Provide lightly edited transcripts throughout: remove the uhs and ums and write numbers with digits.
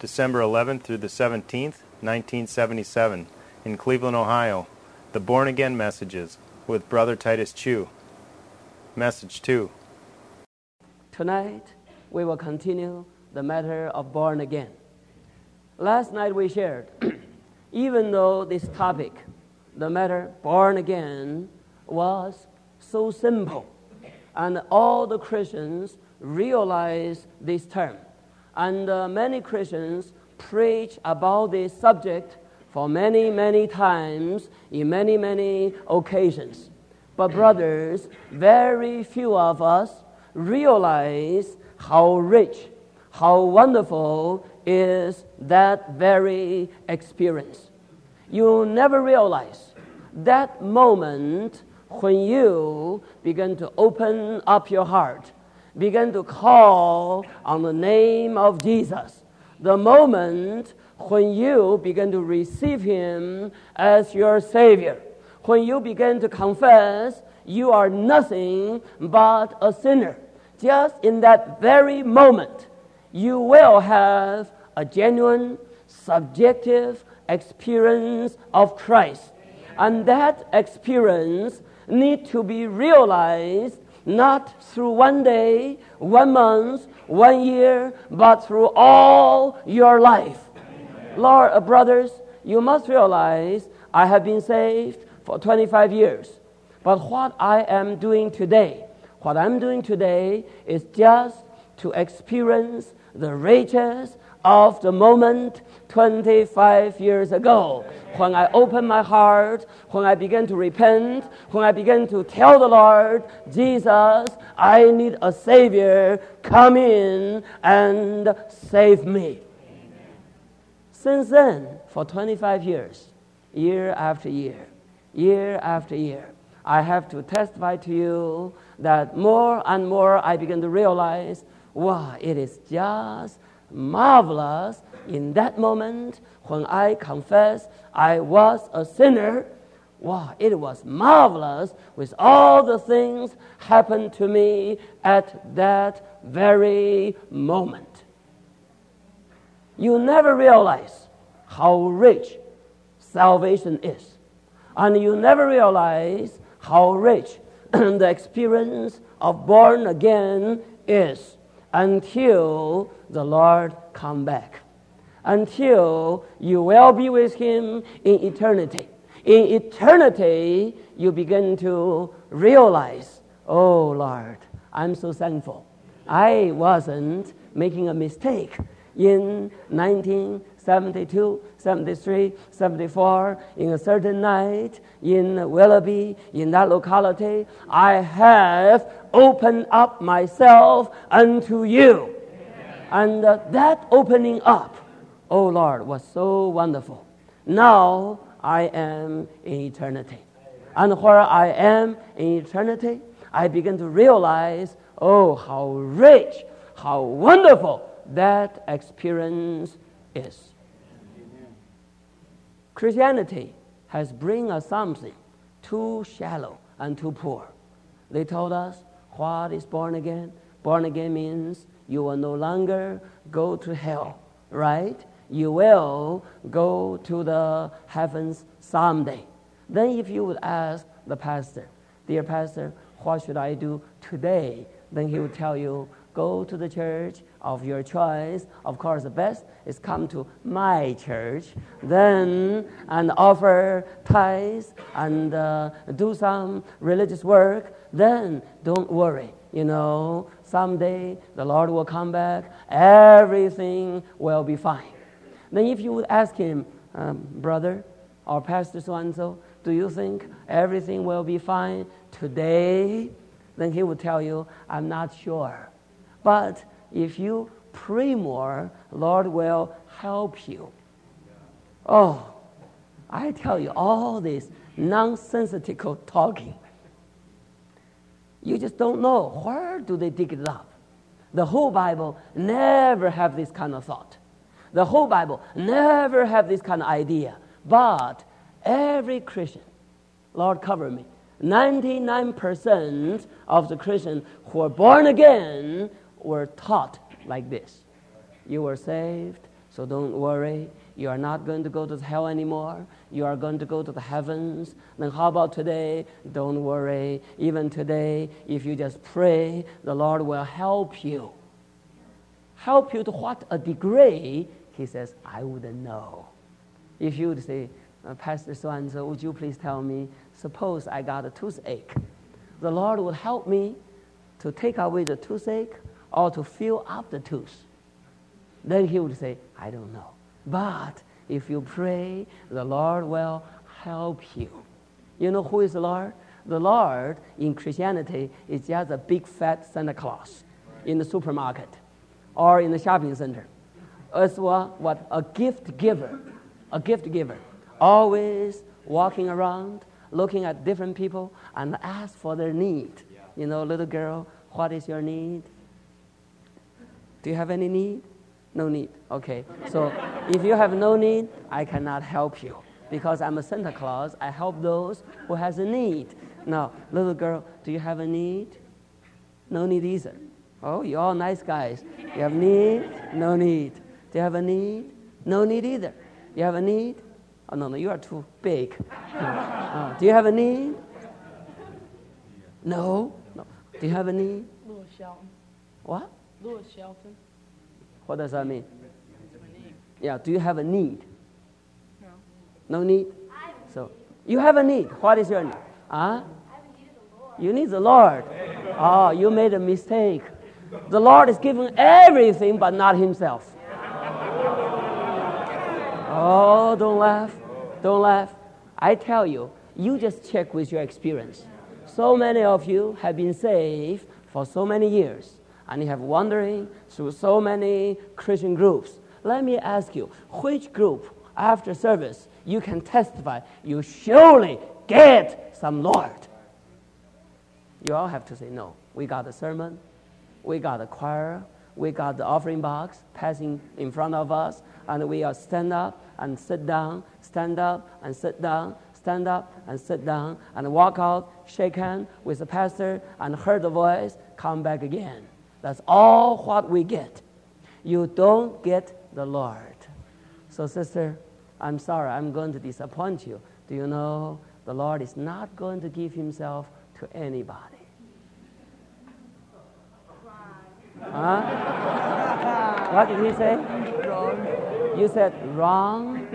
December 11th through the 17th, 1977, in Cleveland, Ohio. The Born Again Messages with Brother Titus Chu. Message 2. Tonight, we will continue the matter of born again. Last night we shared, even though this topic, the matter born again, was so simple, and all the Christians realize this term, and many Christians preach about this subject for many, many times in many, many occasions. But brothers, very few of us realize how rich, how wonderful is that very experience. You never realize that moment when you begin to open up your heart, begin to call on the name of Jesus, the moment when you begin to receive Him as your Savior, when you begin to confess you are nothing but a sinner. Just in that very moment, you will have a genuine, subjective experience of Christ. And that experience needs to be realized not through one day, 1 month, 1 year, but through all your life. Lord, brothers, you must realize I have been saved for 25 years. But what I am doing today, what I'm doing today is just to experience the riches of the moment 25 years ago, when I opened my heart, when I began to repent, when I began to tell the Lord, Jesus, I need a Savior, come in and save me. Since then, for 25 years, year after year, year after year, I have to testify to you that more and more I begin to realize, wow, it is just marvelous in that moment when I confess I was a sinner. Wow, it was marvelous with all the things happened to me at that very moment. You never realize how rich salvation is. And you never realize how rich the experience of born again is until the Lord come back, until you will be with Him in eternity. In eternity, you begin to realize, oh Lord, I'm so thankful. I wasn't making a mistake in 1972, 73, 74, in a certain night in Willoughby, in that locality. I have opened up myself unto you. Amen. And that opening up, oh Lord, was so wonderful. Now I am in eternity. And where I am in eternity, I begin to realize, oh, how rich, how wonderful that experience is. Christianity has bring us something too shallow and too poor. They told us, what is born again? Born again means you will no longer go to hell, right? You will go to the heavens someday. Then if you would ask the pastor, dear pastor, what should I do today? Then he would tell you, go to the church of your choice. Of course, the best is come to my church, then and offer tithes and do some religious work. Then don't worry. Someday the Lord will come back. Everything will be fine. Then if you would ask him, brother or pastor so-and-so, do you think everything will be fine today? Then he would tell you, I'm not sure. But if you pray more, Lord will help you. Oh, I tell you, all this nonsensical talking, you just don't know where do they dig it up. The whole Bible never have this kind of thought. The whole Bible never have this kind of idea. But every Christian, Lord cover me, 99% of the Christians who are born again were taught like this. You were saved So don't worry. You are not going to go to hell anymore. You are going to go to the heavens. Then how about today? Don't worry. Even today, if you just pray, the Lord will help you. Help you to what a degree? He says, I wouldn't know. If you would say, Pastor so-and-so, would you please tell me, suppose I got a toothache. The Lord would help me to take away the toothache or to fill up the tooth. Then he would say, I don't know. But if you pray, the Lord will help you. You know who is the Lord? The Lord in Christianity is just a big fat Santa Claus in the supermarket or in the shopping center. As well, what? A gift giver. A gift giver. Always walking around, looking at different people and ask for their need. You know, little girl, what is your need? Do you have any need? No need. Okay. So if you have no need, I cannot help you because I'm a Santa Claus. I help those who has a need. Now, little girl, do you have a need? No need either. Oh, you're all nice guys. You have need? No need. Do you have a need? No need either. You have a need? Oh, no, you are too big. Do you have a need? No. Do you have a need? Louis Shelton. What? Louis Shelton. What does that mean? Yeah, do you have a need? No. No need? So, you have a need. What is your need? You need the Lord. Oh, you made a mistake. The Lord is giving everything but not himself. Oh, don't laugh. Don't laugh. I tell you, you just check with your experience. So many of you have been saved for so many years, and you have wandering through so many Christian groups. Let me ask you, which group after service you can testify you surely get some Lord? You all have to say no. We got a sermon, we got a choir, we got the offering box passing in front of us, and we are stand up and sit down, stand up and sit down, stand up and sit down, and walk out, shake hands with the pastor, and hear the voice, come back again. That's all what we get. You don't get the Lord. So, sister, I'm sorry, I'm going to disappoint you. Do you know the Lord is not going to give himself to anybody? Huh? What did he say? Wrong. You said wrong?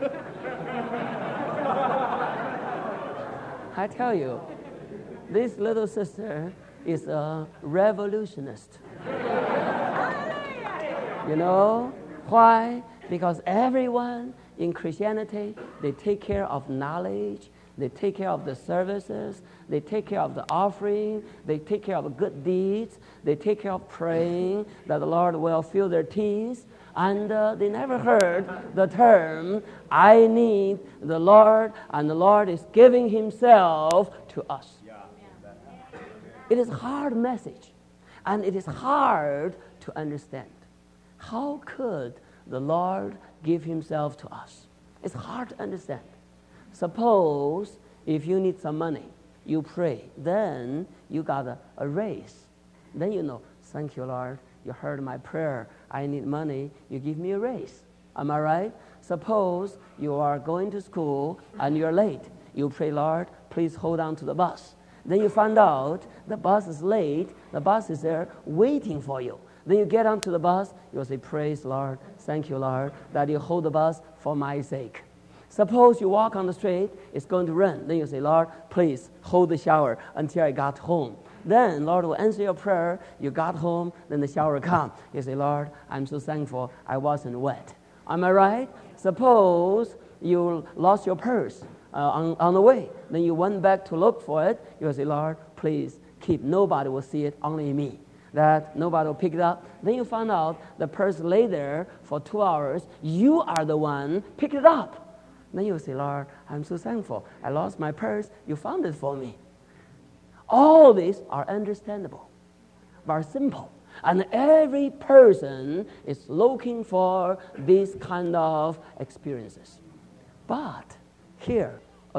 I tell you, this little sister is a revolutionist. You know why? Because everyone in Christianity, they take care of knowledge, they take care of the services, they take care of the offering, they take care of good deeds, they take care of praying that the Lord will fill their teeth, and they never heard the term, I need the Lord, and the Lord is giving himself to us. It is a hard message, and it is hard to understand. How could the Lord give himself to us? It's hard to understand. Suppose if you need some money, you pray, then you got a raise. Then you know, thank you, Lord, you heard my prayer. I need money, you give me a raise. Am I right? Suppose you are going to school and you're late. You pray, Lord, please hold on to the bus. Then you find out the bus is late, the bus is there waiting for you. Then you get onto the bus, you'll say, praise Lord, thank you, Lord, that you hold the bus for my sake. Suppose you walk on the street, it's going to rain. Then you say, Lord, please hold the shower until I got home. Then Lord will answer your prayer. You got home, then the shower come. You say, Lord, I'm so thankful I wasn't wet. Am I right? Suppose you lost your purse on the way. Then you went back to look for it. You say, Lord, please keep. Nobody will see it, only me. That nobody will pick it up. Then you find out the purse lay there for 2 hours. You are the one picked it up. Then you say, Lord, I'm so thankful. I lost my purse. You found it for me. All these are understandable, but simple. And every person is looking for these kind of experiences. But here, a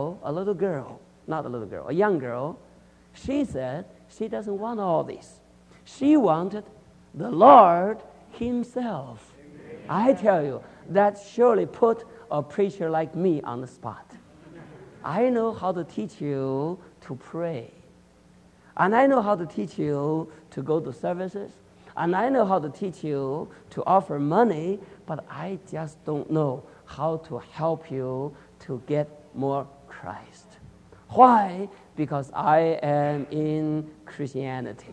young girl, she said she doesn't want all this. She wanted the Lord himself. I tell you, that surely put a preacher like me on the spot. I know how to teach you to pray. And I know how to teach you to go to services. And I know how to teach you to offer money, but I just don't know how to help you to get more Christ. Why? Because I am in Christianity.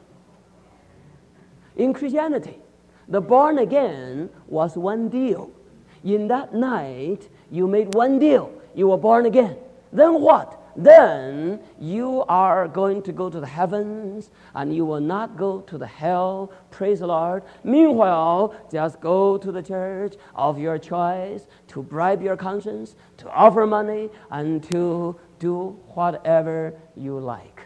In Christianity, the born again was one deal. In that night, you made one deal. You were born again. Then what? Then you are going to go to the heavens and you will not go to the hell. Praise the Lord. Meanwhile, just go to the church of your choice to bribe your conscience, to offer money, and to do whatever you like.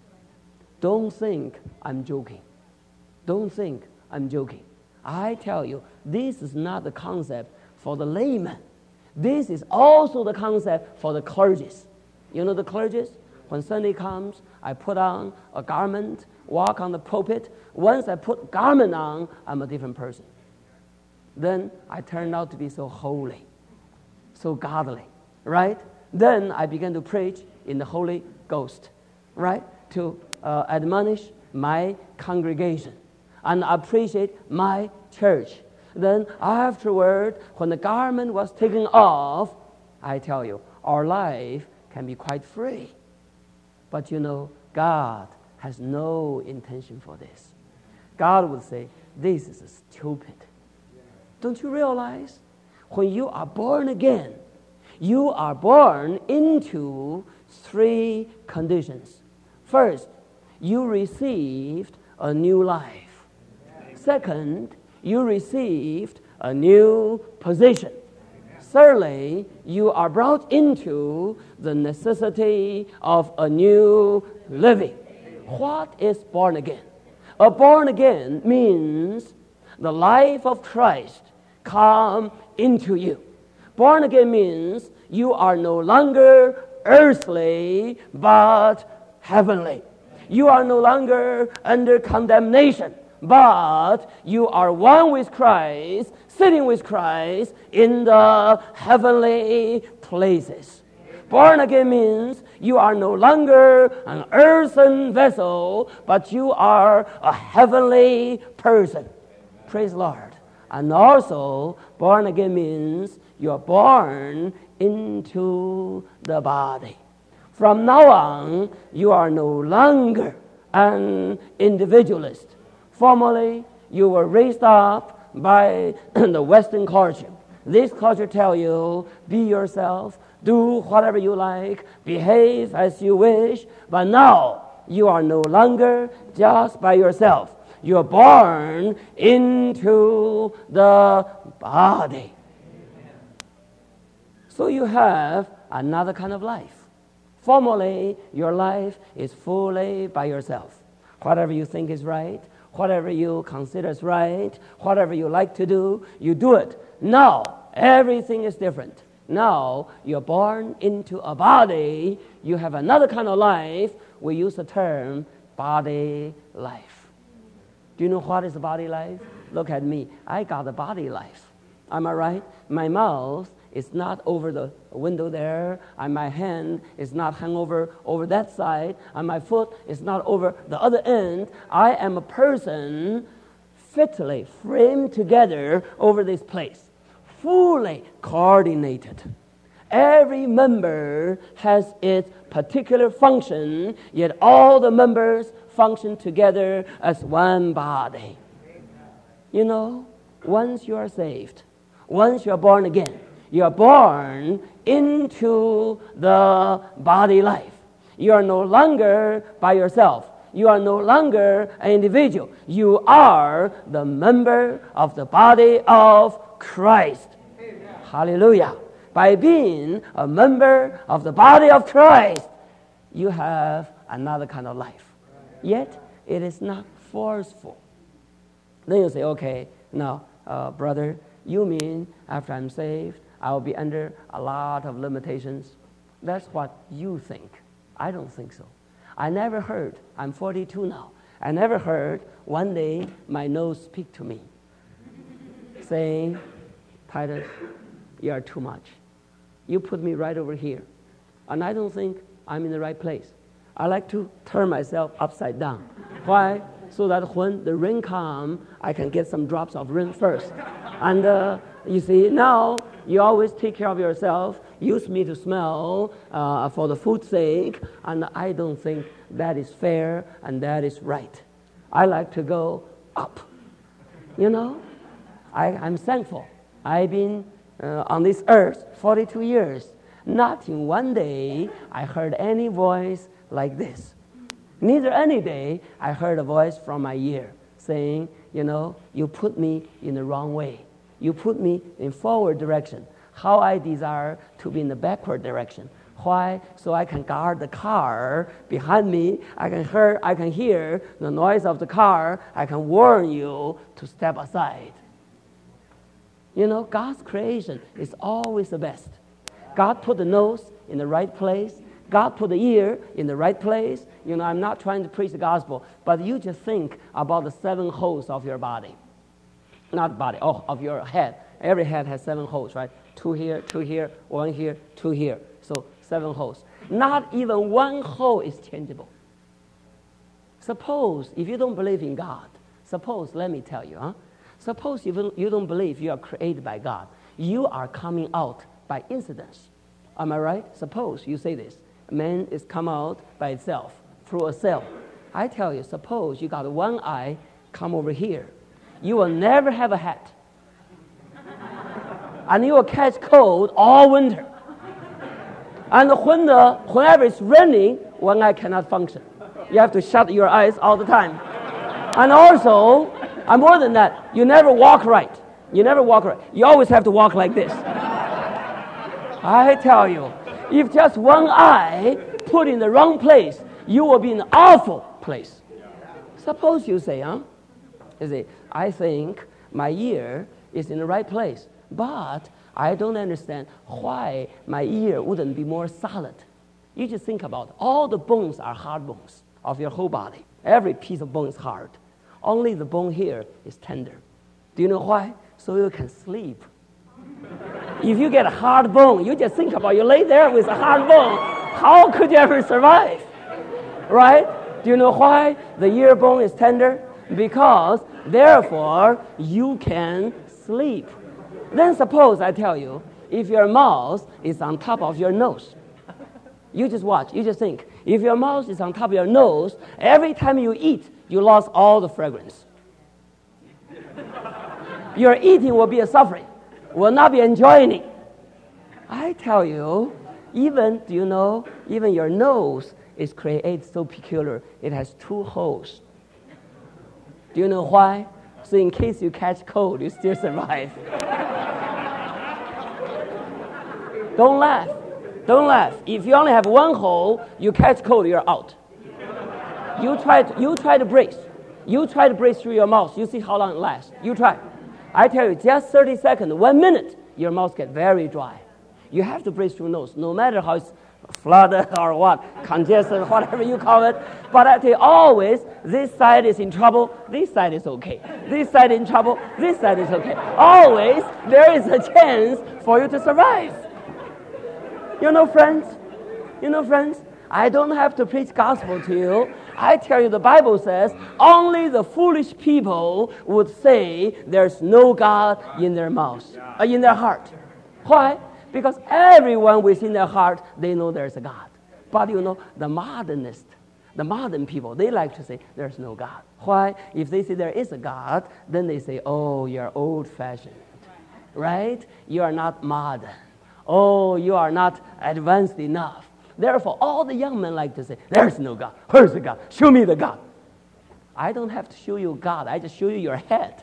Don't think I'm joking. Don't think I'm joking. I tell you, this is not the concept for the layman. This is also the concept for the clergies. You know the clergies? When Sunday comes, I put on a garment, walk on the pulpit. Once I put garment on, I'm a different person. Then I turn out to be so holy, so godly, right? Then I began to preach in the Holy Ghost, right? To admonish my congregation and appreciate my church. Then afterward, when the garment was taken off, I tell you, our life can be quite free. But you know, God has no intention for this. God would say, this is stupid. Don't you realize? When you are born again, you are born into three conditions. First, you received a new life. Second, you received a new position. Thirdly, you are brought into the necessity of a new living. What is born again? A born again means the life of Christ come into you. Born again means you are no longer earthly, but heavenly. You are no longer under condemnation, but you are one with Christ, sitting with Christ in the heavenly places. Born again means you are no longer an earthen vessel, but you are a heavenly person. Praise the Lord. And also, born again means you are born into the body. From now on, you are no longer an individualist. Formerly, you were raised up by the Western culture. This culture tells you, be yourself, do whatever you like, behave as you wish. But now, you are no longer just by yourself. You are born into the body. So you have another kind of life. Formerly, your life is fully by yourself. Whatever you think is right, whatever you consider is right, whatever you like to do, you do it. Now, everything is different. Now, you're born into a body. You have another kind of life. We use the term body life. Do you know what is a body life? Look at me. I got a body life. Am I right? My mouth is not over the window there, and my hand is not hung over that side, and my foot is not over the other end. I am a person fitly framed together over this place, fully coordinated. Every member has its particular function, yet all the members function together as one body. You know, once you are saved, once you are born again, you are born into the body life. You are no longer by yourself. You are no longer an individual. You are the member of the body of Christ. Amen. Hallelujah. By being a member of the body of Christ, you have another kind of life. Yet, it is not forceful. Then you say, okay, now, brother, you mean after I'm saved, I'll be under a lot of limitations? That's what you think. I don't think so. I never heard, I'm 42 now, I never heard one day my nose speak to me. saying, Titus, you are too much. You put me right over here, and I don't think I'm in the right place. I like to turn myself upside down. Why? So that when the rain comes, I can get some drops of rain first. And you see, now you always take care of yourself, use me to smell for the food's sake, and I don't think that is fair and that is right. I like to go up. You know, I'm thankful. I've been on this earth 42 years. Not in one day I heard any voice like this. Neither any day I heard a voice from my ear saying, you know, you put me in the wrong way. You put me in forward direction. How I desire to be in the backward direction. Why? So I can guard the car behind me. I can hear the noise of the car. I can warn you to step aside. You know, God's creation is always the best. God put the nose in the right place. God put the ear in the right place. You know, I'm not trying to preach the gospel, but you just think about the 7 holes of your body. Not body, of your head. Every head has 7 holes, right? 2 here, 1 here, 2 here. So 7 holes. Not even 1 hole is changeable. Suppose, if you don't believe in God, let me tell you, suppose you don't believe you are created by God. You are coming out by incidents. Am I right? Suppose you say this. Man is come out by itself through a cell. I tell you, suppose you got 1 eye come over here. You will never have a hat. And you will catch cold all winter. And whenever it's raining, 1 eye cannot function. You have to shut your eyes all the time. And also, and more than that, you never walk right. You always have to walk like this. I tell you, if just 1 eye put in the wrong place, you will be in an awful place. Suppose you say, you say, I think my ear is in the right place, but I don't understand why my ear wouldn't be more solid. You just think about it. All the bones are hard bones of your whole body. Every piece of bone is hard. Only the bone here is tender. Do you know why? So you can sleep. If you get a hard bone, you just think about it. You lay there with a hard bone. How could you ever survive? Right? Do you know why the ear bone is tender? Because, therefore, you can sleep. Then suppose I tell you, if your mouth is on top of your nose, you just watch, you just think. If your mouth is on top of your nose, every time you eat, you lost all the fragrance. Your eating will be a suffering, will not be enjoying it. I tell you, even your nose is created so peculiar. It has 2 holes. Do you know why? So in case you catch cold, you still survive. Don't laugh. If you only have 1 hole, you catch cold, you're out. You try to breathe. You try to breathe through your mouth. You see how long it lasts. You try. I tell you, just 30 seconds, 1 minute, your mouth gets very dry. You have to breathe through nose, no matter how it's flooded or what, congested, whatever you call it. But I tell you, always, this side is in trouble, this side is okay. This side in trouble, this side is okay. Always, there is a chance for you to survive. You know, friends, I don't have to preach gospel to you. I tell you, the Bible says, only the foolish people would say there's no God in their mouths, in their heart. Why? Because everyone within their heart, they know there's a God. But the modern people, they like to say there's no God. Why? If they say there is a God, then they say, oh, you're old-fashioned, right? You are not modern. Oh, you are not advanced enough. Therefore, all the young men like to say, there's no God. Where's the God? Show me the God. I don't have to show you God. I just show you your head.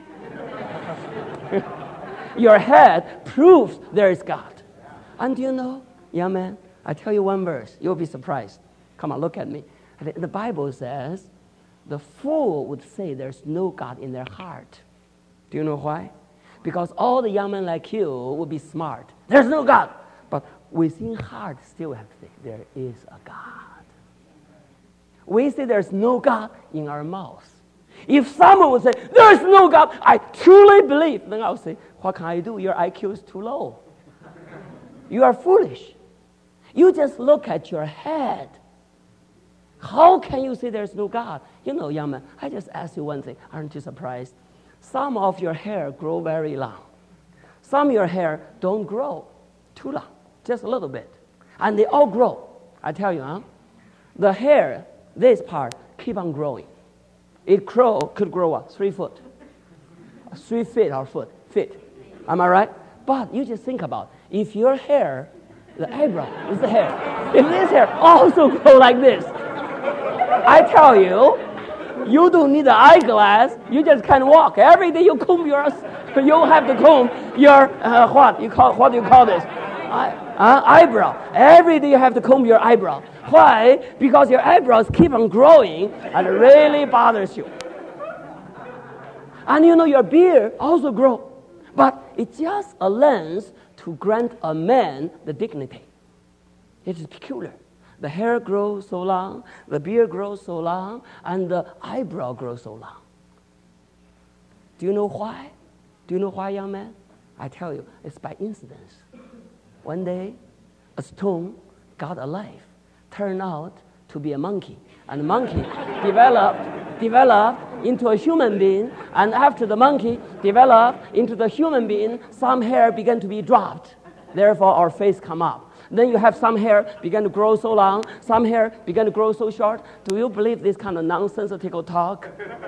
Your head proves there is God. And young man, I tell you one verse. You'll be surprised. Come on, look at me. The Bible says, the fool would say there's no God in their heart. Do you know why? Because all the young men like you would be smart. There's no God. But within heart, still have to say, there is a God. We say there's no God in our mouth. If someone would say, there is no God, I truly believe, then I'll say, what can I do? Your IQ is too low. You are foolish. You just look at your head. How can you say there's no God? You know, young man, I just ask you one thing. Aren't you surprised? Some of your hair grow very long. Some of your hair don't grow too long, just a little bit. And they all grow. I tell you, the hair, this part, keep on growing. It could grow up 3 foot, 3 feet or feet. Am I right? But you just think about, if your hair, the eyebrow is the hair, if this hair also grow like this, I tell you, you don't need an eyeglass. You just can walk. Every day you comb yours. You have to comb your what do you call this? Eyebrow. Every day you have to comb your eyebrow. Why? Because your eyebrows keep on growing and it really bothers you. And you know your beard also grow, but it's just a lens to grant a man the dignity. It is peculiar. The hair grows so long, the beard grows so long, and the eyebrow grows so long. Do you know why? Do you know why, young man? I tell you, it's by incidents. One day, a stone got alive, turned out to be a monkey, and the monkey developed into a human being, and after the monkey developed into the human being, some hair began to be dropped. Therefore, our face come up. Then you have some hair began to grow so long, some hair began to grow so short. Do you believe this kind of nonsensical talk?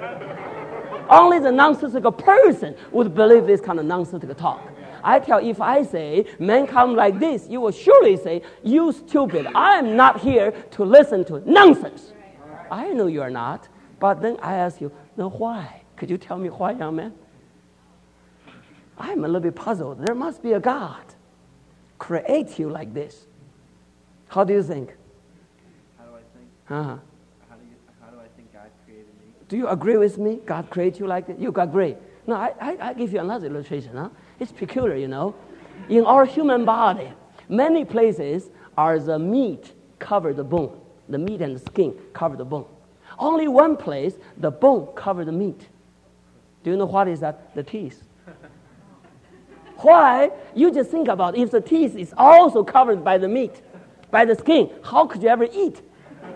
Only the nonsensical person would believe this kind of nonsensical talk. I tell you, if I say, men come like this, you will surely say, you stupid, I am not here to listen to nonsense. I know you are not, but then I ask you, now why? Could you tell me why, young man? I'm a little bit puzzled. There must be a God create you like this. How do you think? How do I think? Uh-huh. How do I think God created me? Do you agree with me? God created you like this? You agree. No, I give you another illustration. It's peculiar, you know. In our human body, many places are the meat cover the bone. The meat and the skin cover the bone. Only one place, the bone cover the meat. Do you know what is that? The teeth. Why? You just think about if the teeth is also covered by the meat, by the skin, how could you ever eat?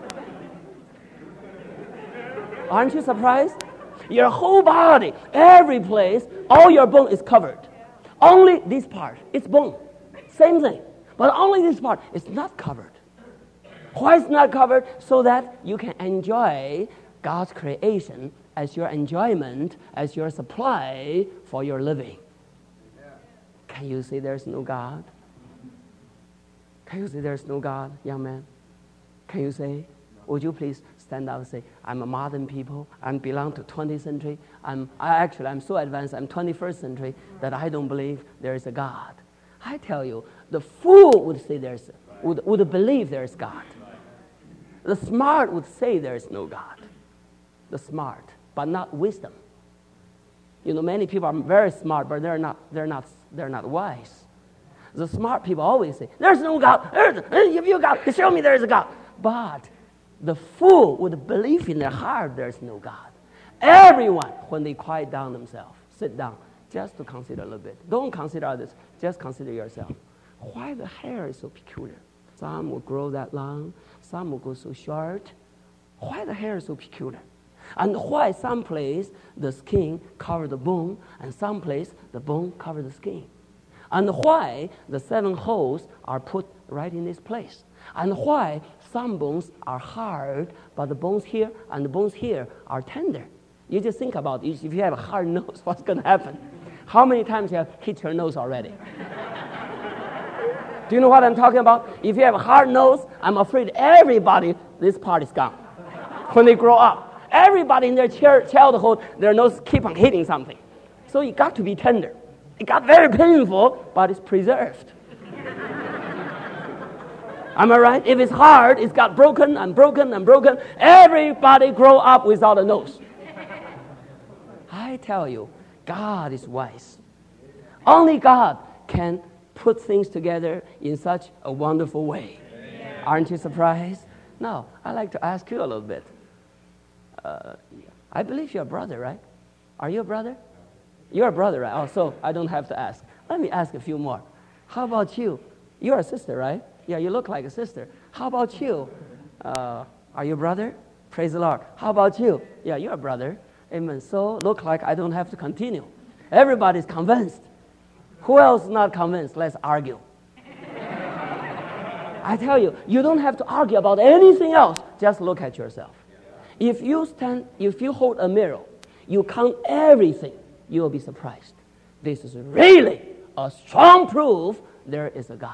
Aren't you surprised? Your whole body, every place, all your bone is covered. Only this part, it's bone. Same thing. But only this part is not covered. Why it's not covered? So that you can enjoy God's creation as your enjoyment, as your supply for your living. Can you say there's no God? Can you say there's no God, young man? Can you say? Would you please stand up and say, I'm a modern people, I belong to 20th century, I'm so advanced, I'm 21st century, that I don't believe there is a God. I tell you, the fool would say would believe there is God. The smart would say there is no God. The smart, but not wisdom. You know, many people are very smart, but they're not wise. The smart people always say, there's no God. If you God, show me there is a God. But the fool would believe in their heart there's no God. Everyone, when they quiet down themselves, sit down, just to consider a little bit. Don't consider others, just consider yourself. Why the hair is so peculiar? Some will grow that long, some will go so short. Why the hair is so peculiar? And why some place the skin cover the bone, and some place the bone cover the skin? And why the 7 holes are put right in this place? And why some bones are hard, but the bones here and the bones here are tender? You just think about it. If you have a hard nose, what's going to happen? How many times you have hit your nose already? Do you know what I'm talking about? If you have a hard nose, I'm afraid everybody, this part is gone. When they grow up, everybody in their childhood, their nose keep on hitting something. So it got to be tender. It got very painful, but it's preserved. Am I right? If it's hard, it's got broken and broken and broken. Everybody grow up without a nose. I tell you, God is wise. Only God can put things together in such a wonderful way. Aren't you surprised? Now, I'd like to ask you a little bit. I believe you're a brother, right? Are you a brother? You're a brother, right? Oh, so I don't have to ask. Let me ask a few more. How about you? You're a sister, right? Yeah, you look like a sister. How about you? Are you a brother? Praise the Lord. How about you? Yeah, you're a brother. Amen. So look like I don't have to continue. Everybody's convinced. Who else is not convinced? Let's argue. I tell you, you don't have to argue about anything else. Just look at yourself. If you hold a mirror, you count everything, you will be surprised. This is really a strong proof there is a God.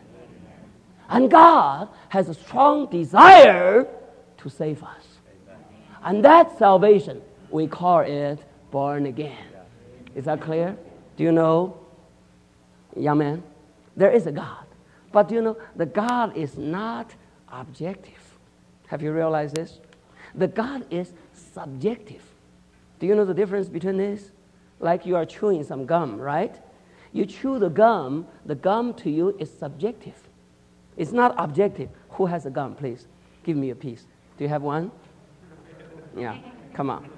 And God has a strong desire to save us. And that salvation, we call it born again. Is that clear? Do you know, young man, there is a God. But do you know, the God is not objective. Have you realized this? The God is subjective. Do you know the difference between this? Like you are chewing some gum, right? You chew the gum to you is subjective. It's not objective. Who has a gum, please? Give me a piece. Do you have one? Yeah, come on.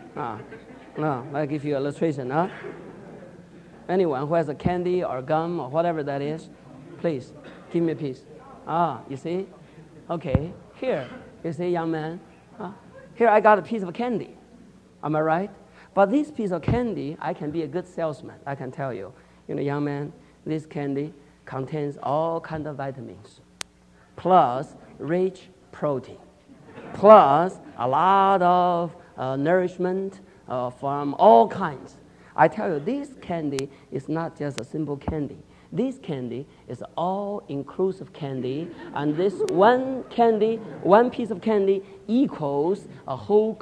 No, I'll give you an illustration. Huh? Anyone who has a candy or gum or whatever that is, please, give me a piece. You see? Okay, here. You see, young man? Here I got a piece of candy. Am I right? But this piece of candy, I can be a good salesman. I can tell you. You know, young man, this candy contains all kinds of vitamins, plus rich protein, plus a lot of nourishment from all kinds. I tell you, this candy is not just a simple candy. This candy is all-inclusive candy, and this one piece of candy equals a whole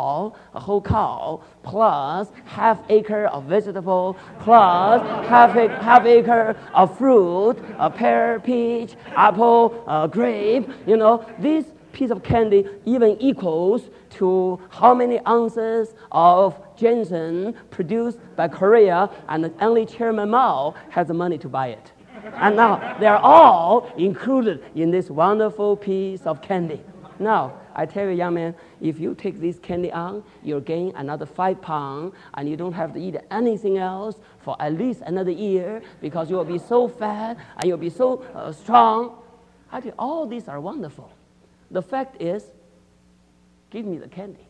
cow, plus half acre of vegetable, plus half acre of fruit, a pear, peach, apple, grape. You know, this piece of candy even equals to how many ounces of ginseng produced by Korea, and only Chairman Mao has the money to buy it. And now they're all included in this wonderful piece of candy. Now, I tell you, young man, if you take this candy on, you'll gain another 5 pounds, and you don't have to eat anything else for at least another year, because you will be so fat and you'll be so strong. I tell you, all these are wonderful. The fact is, give me the candy.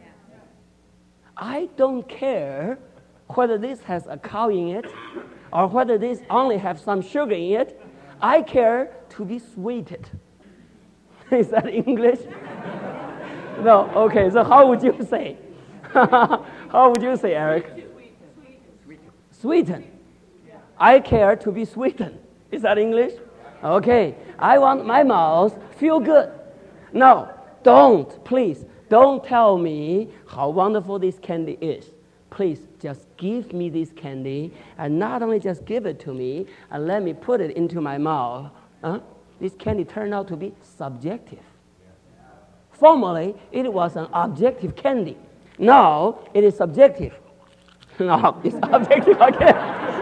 I don't care whether this has a cow in it or whether this only has some sugar in it. I care to be sweetened. Is that English? No. Okay, so how would you say? How would you say, Eric? Sweetened. I care to be sweetened. Is that English? Okay. I want my mouth feel good. No, please don't tell me how wonderful this candy is. Please just give me this candy, and not only just give it to me and let me put it into my mouth. This candy turned out to be subjective. Formerly, it was an objective candy. Now, it is subjective. No, it's objective again.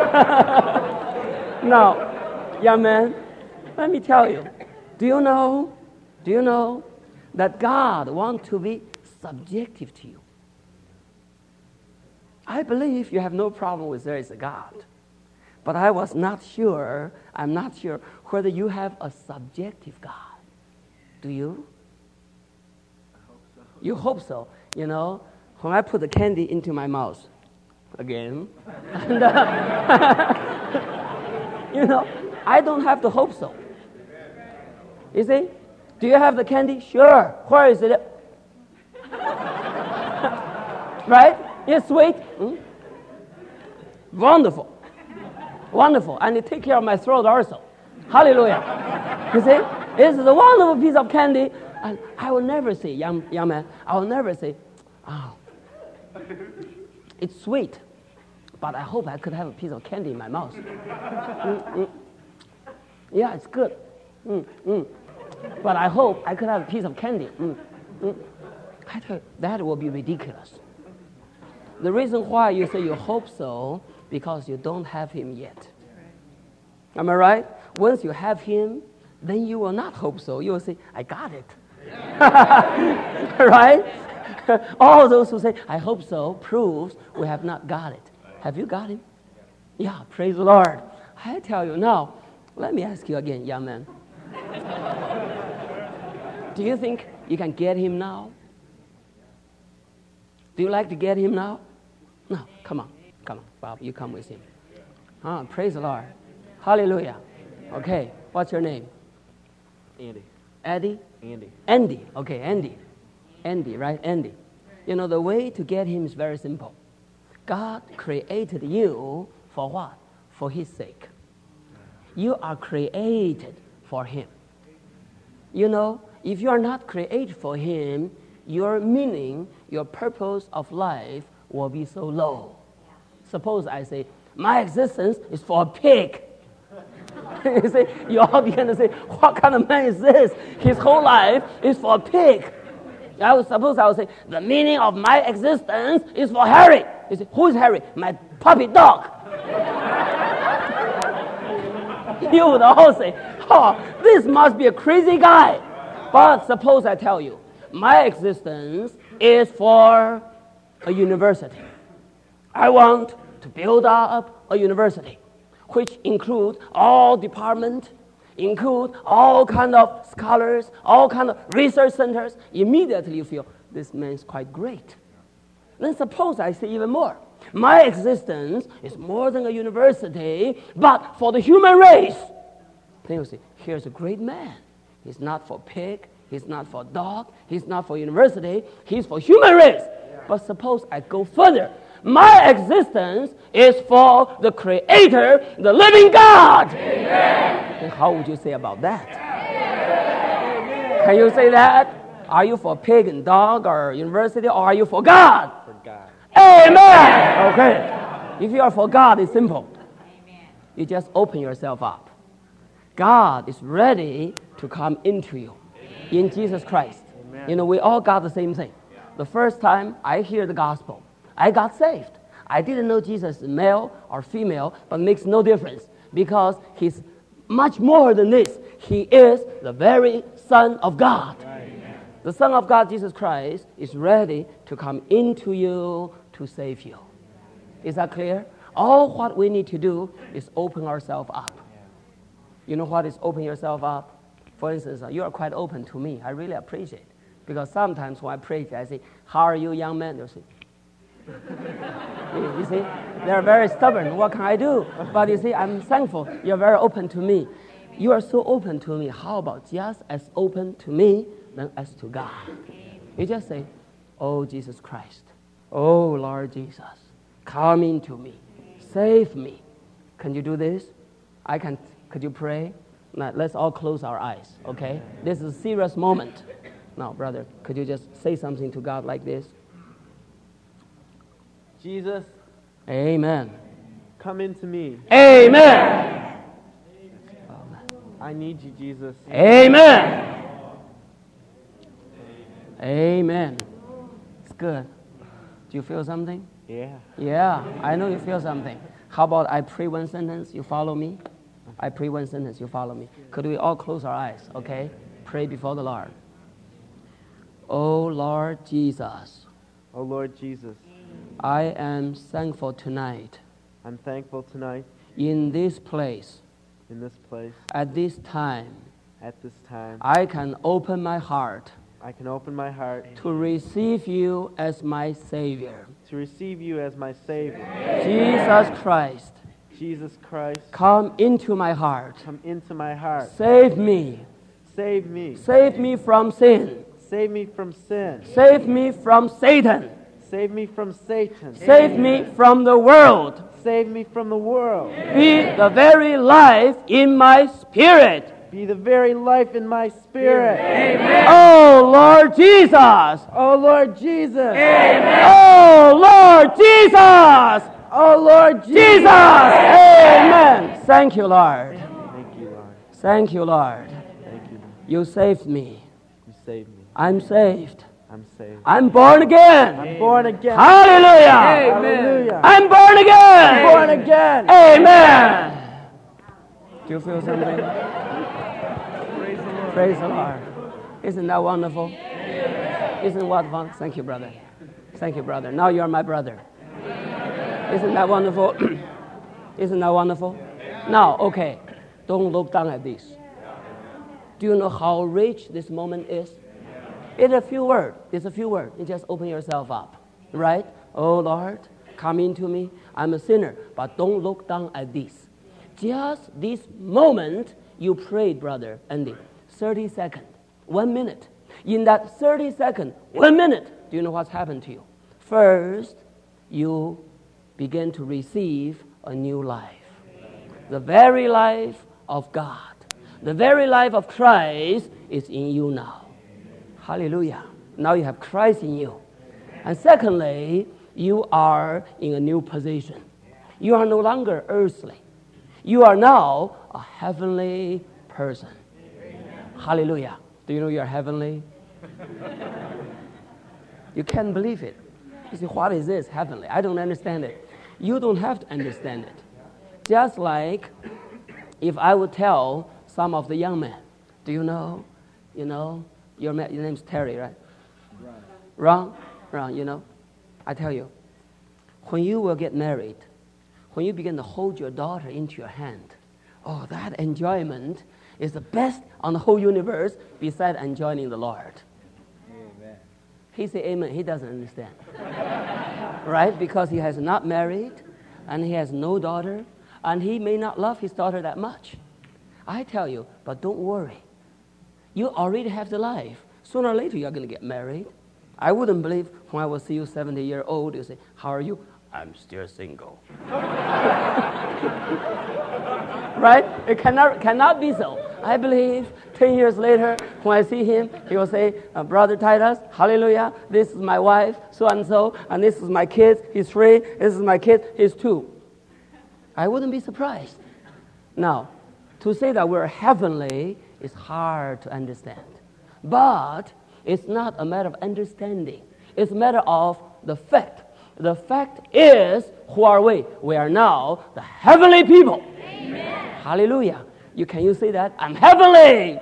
Now, young man, let me tell you, do you know that God wants to be subjective to you? I believe you have no problem with there is a God. But I'm not sure whether you have a subjective God. Do you? I hope so. You hope so. You know, when I put the candy into my mouth, again, and, you know, I don't have to hope so. You see? Do you have the candy? Sure. Where is it? Right? It's sweet. Wonderful. Wonderful. And it takes care of my throat also. Hallelujah. You see? This is a wonderful piece of candy. And I will never say, young man, I will never say, oh, it's sweet, but I hope I could have a piece of candy in my mouth. Yeah, it's good. But I hope I could have a piece of candy. I tell you, that will be ridiculous. The reason why you say you hope so, because you don't have him yet. Am I right? Once you have him, then you will not hope so. You will say, I got it. Right? All those who say, I hope so, proves we have not got it. Have you got him? Yeah, praise the Lord. I tell you now, let me ask you again, young man. Do you think you can get him now? Do you like to get him now? No, come on, Bob, you come with him. Praise the Lord. Hallelujah. Okay, what's your name? Andy. Eddie? Andy. Andy. Okay, Andy. Andy, right? Andy. You know, the way to get him is very simple. God created you for what? For his sake. You are created for him. You know, if you are not created for him, your meaning, your purpose of life will be so low. Suppose I say, my existence is for a pig. You say, you all begin to say, what kind of man is this? His whole life is for a pig. Suppose I would say, the meaning of my existence is for Harry. You say, who is Harry? My puppy dog. You would all say, oh, this must be a crazy guy. But suppose I tell you, my existence is for a university. I want to build up a university, which includes all departments, include all kind of scholars, all kind of research centers. Immediately you feel, this man is quite great. Then suppose I say even more. My existence is more than a university, but for the human race. Then you say, here's a great man. He's not for pig, he's not for dog, he's not for university, he's for human race. But suppose I go further. My existence is for the Creator, the living God. Amen. Then how would you say about that? Amen. Can you say that? Are you for pig and dog or university, or are you for God? For God. Amen. Okay. If you are for God, it's simple. Amen. You just open yourself up. God is ready to come into you in Jesus Christ. Amen. You know, we all got the same thing. The first time I hear the gospel, I got saved. I didn't know Jesus is male or female, but it makes no difference because he's much more than this. He is the very Son of God. Right. The Son of God, Jesus Christ, is ready to come into you to save you. Is that clear? All what we need to do is open ourselves up. You know what is open yourself up? For instance, you are quite open to me. I really appreciate it. Because sometimes when I preach, I say, how are you, young man? They'll say, you see, they're very stubborn. What can I do? But you see, I'm thankful. You're very open to me. You are so open to me. How about just as open to me than as to God? You just say, oh, Jesus Christ. Oh, Lord Jesus. Come into me. Save me. Can you do this? Could you pray? Now, let's all close our eyes, okay? This is a serious moment. Now, brother, could you just say something to God like this? Jesus. Amen. Come into me. Amen. I need you, Jesus. Amen. Amen. It's good. Do you feel something? Yeah. Yeah, I know you feel something. How about I pray one sentence, you follow me? I pray one sentence, you follow me. Could we all close our eyes, okay? Pray before the Lord. Oh, Lord Jesus. Oh, Lord Jesus. I am thankful tonight. I'm thankful tonight. In this place. In this place. At this time. At this time. I can open my heart. I can open my heart. To receive you as my Savior. To receive you as my Savior. Jesus Christ. Jesus Christ. Come into my heart. Come into my heart. Save me. Save me. Save me from sin. Save me from sin. Save me from Satan. Save me from Satan. Save me from the world. Save me from the world. Be the very life in my spirit. Be the very life in my spirit. Amen. Oh, Lord Jesus. Oh, Lord Jesus. Amen. Oh, Lord Jesus. Oh, Lord Jesus. Amen. Thank you, Lord. Thank you, Lord. Thank you, Lord. Thank you, Lord. You saved me. You saved me. I'm saved. I'm saved. I'm born again. I'm born again. Hallelujah. Hallelujah. I'm born again. I'm born again. Amen. Do you feel something? Praise the Lord. Isn't that wonderful? Isn't what fun? Thank you, brother. Thank you, brother. Now you are my brother. Isn't that wonderful? Isn't that wonderful? Now, okay, don't look down at this. Do you know how rich this moment is? It's a few words. It's a few words. You just open yourself up, right? Oh, Lord, come into me. I'm a sinner, but don't look down at this. Just this moment, you prayed, brother Andy, 30 seconds, 1 minute. In that 30 seconds, 1 minute, do you know what's happened to you? First, you begin to receive a new life. The very life of God, the very life of Christ is in you now. Hallelujah. Now you have Christ in you. And secondly, you are in a new position. You are no longer earthly. You are now a heavenly person. Hallelujah. Do you know you're heavenly? You can't believe it. You say, what is this heavenly? I don't understand it. You don't have to understand it. Just like if I would tell some of the young men, do you know, your name's Terry, right? Ron, I tell you, when you will get married, when you begin to hold your daughter into your hand, oh, that enjoyment is the best on the whole universe besides enjoying the Lord. Amen. He say amen. He doesn't understand. Right? Because he has not married, and he has no daughter, and he may not love his daughter that much. I tell you, but don't worry. You already have the life. Sooner or later, you're going to get married. I wouldn't believe when I will see you 70-year-old, you say, how are you? I'm still single. Right? It cannot be so. I believe 10 years later, when I see him, he will say, Brother Titus, hallelujah, this is my wife, so-and-so, and this is my kids, he's 3, this is my kid, he's 2. I wouldn't be surprised. Now, to say that we're heavenly is hard to understand. But it's not a matter of understanding. It's a matter of the fact. The fact is, who are we? We are now the heavenly people. Amen. Hallelujah. Can you say that? I'm heavenly.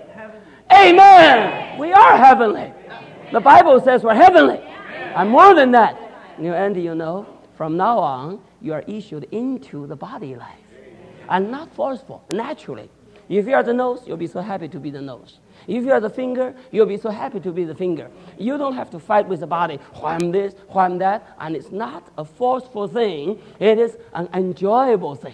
Amen. We are heavenly. The Bible says we're heavenly. And more than that, Andy, from now on, you are issued into the body life. And not forceful, naturally. If you are the nose, you'll be so happy to be the nose. If you are the finger, you'll be so happy to be the finger. You don't have to fight with the body, why I'm this, why I'm that, and it's not a forceful thing. It is an enjoyable thing.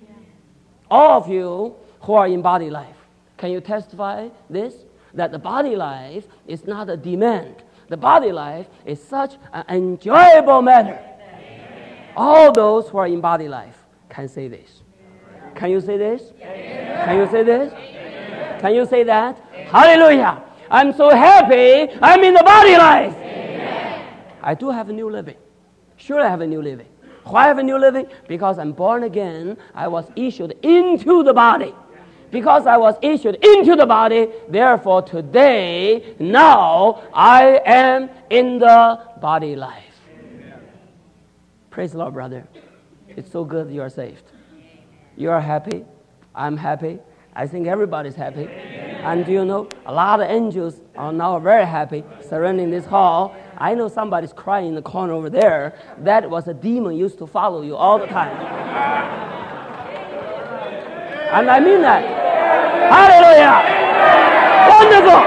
All of you who are in body life, can you testify this? That the body life is not a demand. The body life is such an enjoyable matter. All those who are in body life can say this. Can you say this? Can you say this? Can you say that? Hallelujah. I'm so happy I'm in the body life. I do have a new living. Sure, I have a new living. Why I have a new living? Because I'm born again. I was issued into the body. Because I was issued into the body, therefore today, now, I am in the body life. Praise the Lord, brother. It's so good you are saved. You are happy. I'm happy. I think everybody's happy. And do you know, a lot of angels are now very happy surrounding this hall. I know somebody's crying in the corner over there. That was a demon used to follow you all the time. And I mean that. Hallelujah! Wonderful!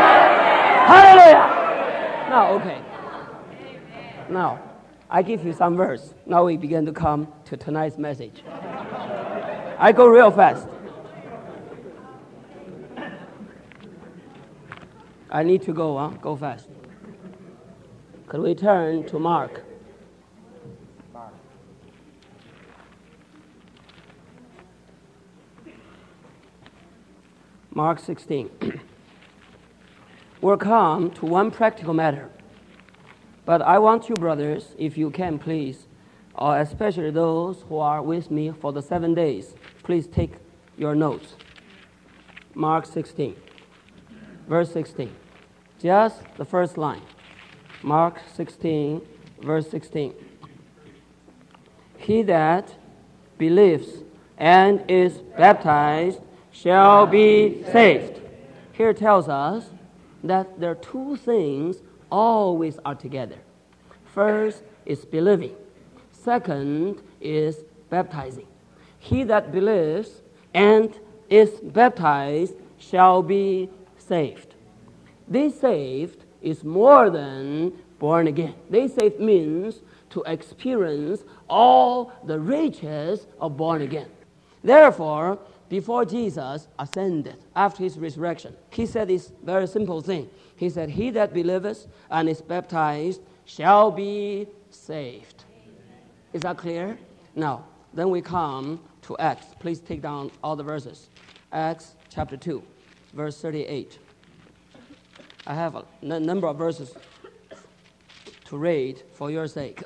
Hallelujah! Now, okay. Now, I give you some verse. Now we begin to come to tonight's message. I go real fast. I need to go fast. Could we turn to Mark? Mark 16. We'll come to one practical matter. But I want you, brothers, if you can, please, especially those who are with me for the 7 days, please take your notes. Mark 16, verse 16. Just the first line. Mark 16, verse 16. He that believes and is baptized shall be saved. Here tells us that there are two things always are together. First is believing. Second is baptizing. He that believes and is baptized shall be saved. This saved is more than born again. This saved means to experience all the riches of born again. Therefore, before Jesus ascended, after his resurrection, he said this very simple thing. He said, he that believeth and is baptized shall be saved. Is that clear? Now, then we come to Acts. Please take down all the verses. Acts chapter 2, verse 38. I have a number of verses to read for your sake.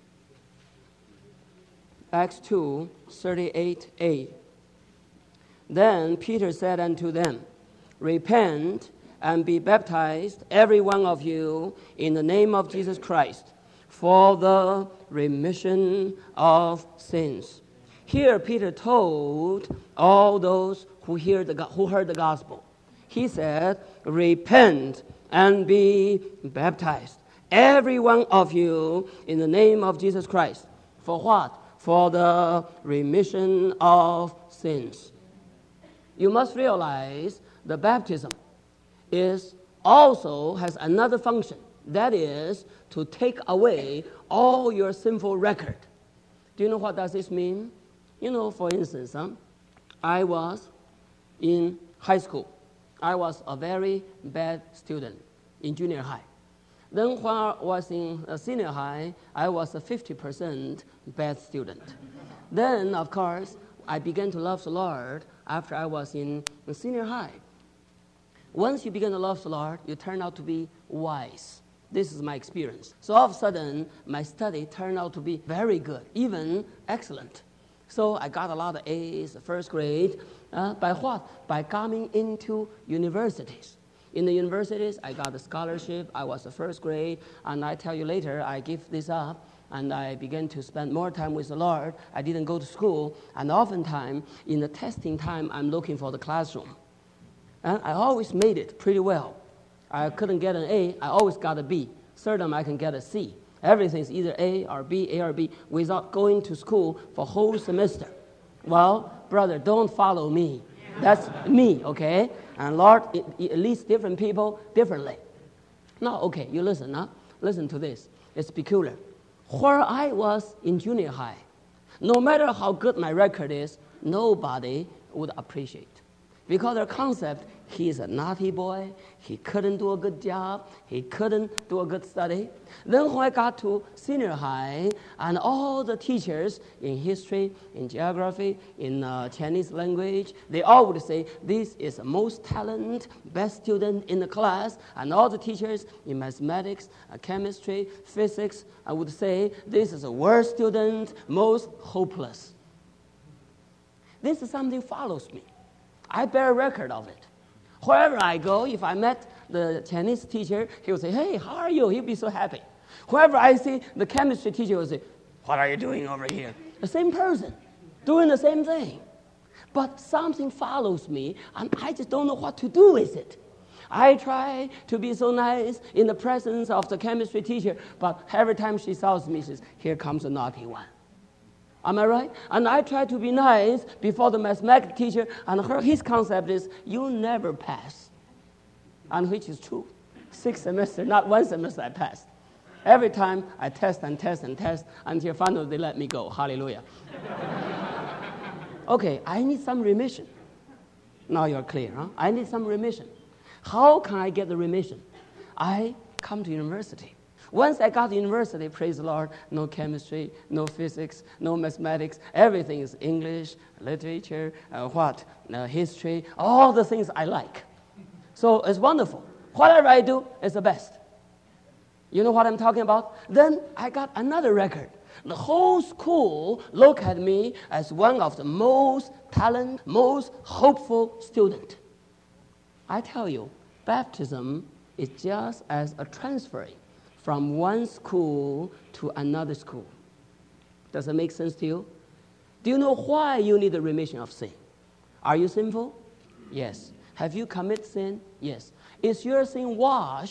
Acts 2, 38a. Then Peter said unto them, repent and be baptized, every one of you, in the name of Jesus Christ, for the remission of sins. Here Peter told all those who heard the gospel. He said, repent and be baptized, every one of you, in the name of Jesus Christ. For what? For the remission of sins. You must realize the baptism also has another function. That is to take away all your sinful record. Do you know what does this mean? You know, for instance, I was in high school. I was a very bad student in junior high. Then when I was in senior high, I was a 50% bad student. Then, of course, I began to love the Lord after I was in senior high. Once you begin to love the Lord, you turn out to be wise. This is my experience. So all of a sudden, my study turned out to be very good, even excellent. So I got a lot of A's, first grade. By what? By coming into universities. In the universities, I got a scholarship. I was the first grade. And I tell you later, I give this up. And I began to spend more time with the Lord. I didn't go to school. And oftentimes, in the testing time, I'm looking for the classroom. And I always made it pretty well. I couldn't get an A. I always got a B. Seldom I can get a C. Everything's either A or B, without going to school for a whole semester. Well, brother, don't follow me. That's me, okay? And Lord, it leads different people differently. Now, okay, you listen, huh? Listen to this. It's peculiar. Where I was in junior high, no matter how good my record is, nobody would appreciate. Because their concept, he's a naughty boy, he couldn't do a good job, he couldn't do a good study. Then when I got to senior high, and all the teachers in history, in geography, in Chinese language, they all would say, this is the most talented, best student in the class. And all the teachers in mathematics, chemistry, physics, I would say, this is the worst student, most hopeless. This is something follows me. I bear a record of it. Wherever I go, if I met the Chinese teacher, he would say, hey, how are you? He'd be so happy. Wherever I see the chemistry teacher, would say, what are you doing over here? The same person, doing the same thing. But something follows me, and I just don't know what to do with it. I try to be so nice in the presence of the chemistry teacher, but every time she sees me, she says, here comes a naughty one. Am I right? And I try to be nice before the mathematics teacher, and his concept is, you never pass. And which is true. 6 semesters, not 1 semester I passed. Every time I test and test and test, until finally they let me go. Hallelujah. Okay, I need some remission. Now you're clear, huh? I need some remission. How can I get the remission? I come to university. Once I got to university, praise the Lord, no chemistry, no physics, no mathematics. Everything is English, literature, history, all the things I like. So it's wonderful. Whatever I do is the best. You know what I'm talking about? Then I got another record. The whole school looked at me as one of the most talented, most hopeful student. I tell you, baptism is just as a transferring from one school to another school. Does it make sense to you? Do you know why you need the remission of sin? Are you sinful? Yes. Have you committed sin? Yes. Is your sin washed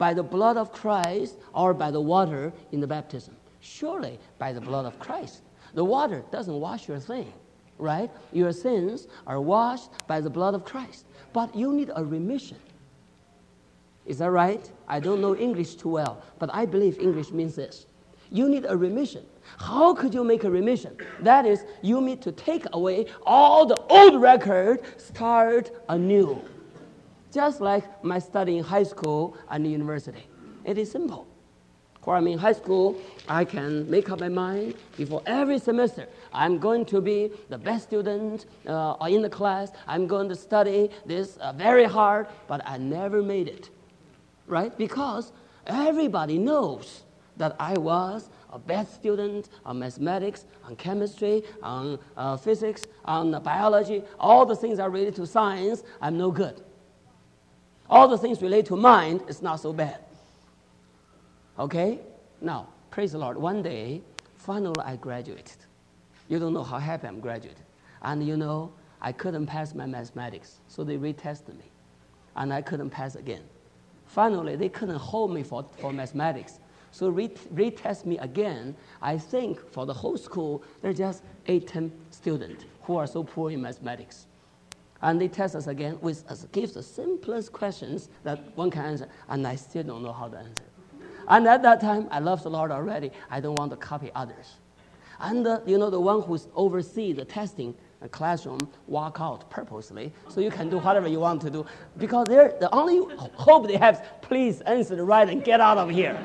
by the blood of Christ or by the water in the baptism? Surely by the blood of Christ. The water doesn't wash your thing, right? Your sins are washed by the blood of Christ. But you need a remission. Is that right? I don't know English too well, but I believe English means this. You need a remission. How could you make a remission? That is, you need to take away all the old record, start anew. Just like my study in high school and university. It is simple. When I'm in high school, I can make up my mind before every semester. I'm going to be the best student in the class. I'm going to study this very hard, but I never made it. Right? Because everybody knows that I was a best student on mathematics, on chemistry, on physics, on biology. All the things that are related to science, I'm no good. All the things related to mind, it's not so bad. Okay? Now, praise the Lord. One day, finally I graduated. You don't know how happy I'm graduated. And you know, I couldn't pass my mathematics, so they retested me. And I couldn't pass again. Finally, they couldn't hold me for mathematics. So retest me again. I think for the whole school, there are just 8-10 students who are so poor in mathematics. And they test us again gives the simplest questions that one can answer, and I still don't know how to answer. And at that time, I love the Lord already. I don't want to copy others. And the one who's oversees the testing classroom walk out purposely, so you can do whatever you want to do, because the only hope they have is, please answer right and get out of here.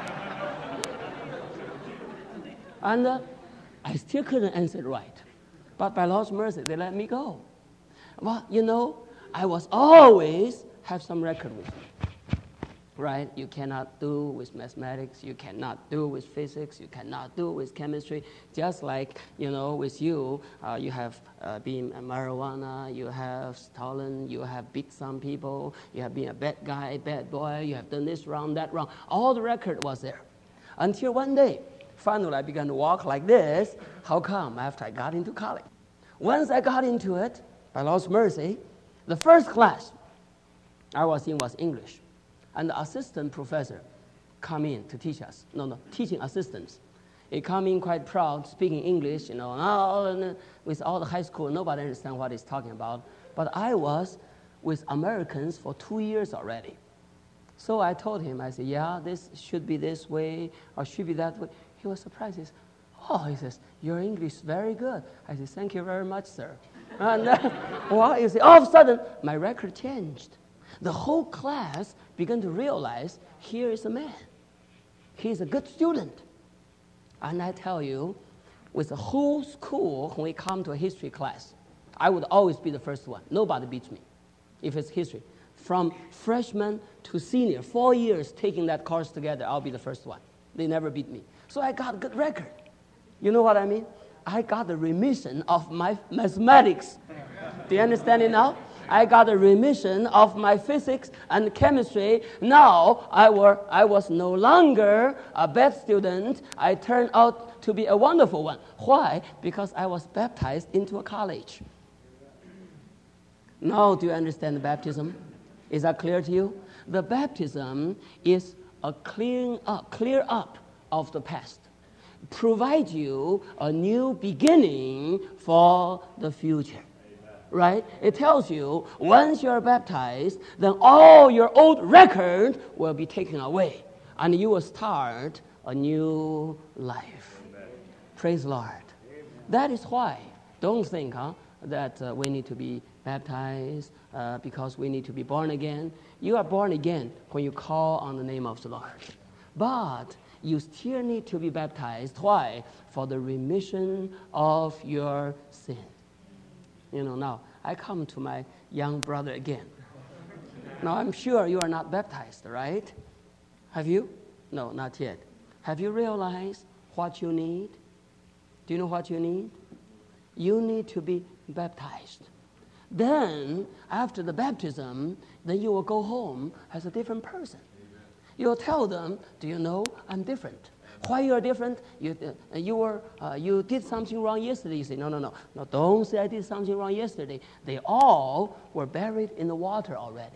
And I still couldn't answer it right. But by Lord's mercy, they let me go. Well, I was always have some record with me. Right? You cannot do with mathematics. You cannot do with physics. You cannot do with chemistry. Just like, with you, you have been marijuana, you have stolen, you have beat some people, you have been a bad guy, bad boy, you have done this wrong, that wrong. All the record was there. Until one day, finally I began to walk like this. How come? After I got into college. Once I got into it, by Lord's mercy, the first class I was in was English. And the assistant professor come in to teach us. Teaching assistants. He come in quite proud, speaking English, and with all the high school, nobody understand what he's talking about. But I was with Americans for 2 years already. So I told him, I said, yeah, this should be this way, or should be that way. He was surprised. He says, he says, your English is very good. I said, thank you very much, sir. And you see, all of a sudden, my record changed. The whole class began to realize, here is a man. He's a good student. And I tell you, with the whole school, when we come to a history class, I would always be the first one. Nobody beats me if it's history. From freshman to senior, 4 years taking that course together, I'll be the first one. They never beat me. So I got a good record. You know what I mean? I got the remission of my mathematics. Do you understand it now? I got a remission of my physics and chemistry. Now I was no longer a bad student. I turned out to be a wonderful one. Why? Because I was baptized into a college. Now do you understand the baptism? Is that clear to you? The baptism is a clear up of the past. Provide you a new beginning for the future. Right? It tells you, once you're baptized, then all your old record will be taken away, and you will start a new life. Amen. Praise the Lord. Amen. That is why, don't think that we need to be baptized because we need to be born again. You are born again when you call on the name of the Lord. But you still need to be baptized. Why? For the remission of your sin. Now, I come to my young brother again. Now, I'm sure you are not baptized, right? Have you? No, not yet. Have you realized what you need? Do you know what you need? You need to be baptized. Then, after the baptism, then you will go home as a different person. You'll tell them, do you know, I'm different. Why you are different? You did something wrong yesterday. You say, no, don't say I did something wrong yesterday. They all were buried in the water already.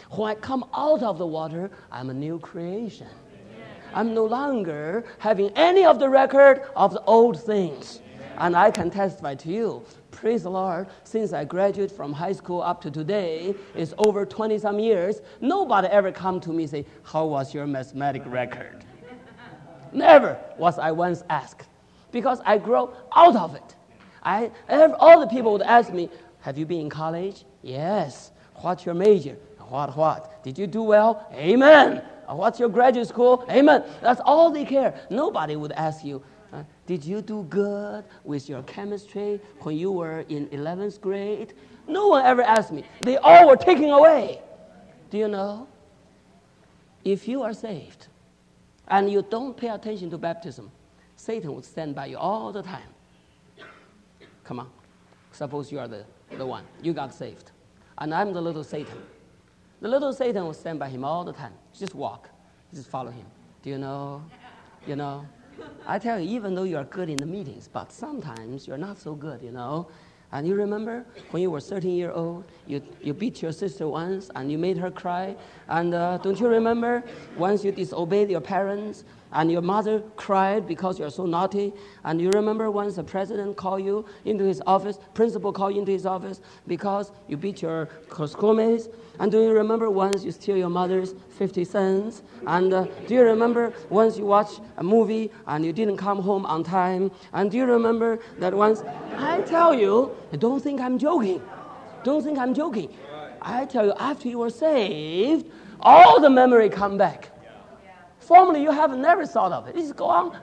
When I come out of the water, I'm a new creation. I'm no longer having any of the record of the old things. And I can testify to you, praise the Lord, since I graduated from high school up to today, it's over 20-some years, nobody ever come to me and say, how was your mathematic record? Never was I once asked, because I grow out of it. All the people would ask me, have you been in college? Yes. What's your major? What? Did you do well? Amen. What's your graduate school? Amen. That's all they care. Nobody would ask you, did you do good with your chemistry when you were in 11th grade? No one ever asked me. They all were taken away. Do you know? If you are saved and you don't pay attention to baptism, Satan will stand by you all the time. Come on. Suppose you are the one. You got saved. And I'm the little Satan. The little Satan will stand by him all the time. Just walk. Just follow him. Do you know? You know? I tell you, even though you are good in the meetings, but sometimes you're not so good, you know. And you remember when you were 13-year-old, you beat your sister once and you made her cry. And don't you remember once you disobeyed your parents and your mother cried because you're so naughty? And you remember once the president called you into his office, principal called you into his office because you beat your schoolmates? And do you remember once you steal your mother's 50 cents? And do you remember once you watched a movie and you didn't come home on time? And do you remember that once? I tell you, don't think I'm joking. Don't think I'm joking. I tell you, after you were saved, all the memory come back. Formerly, you have never thought of it. You just go on.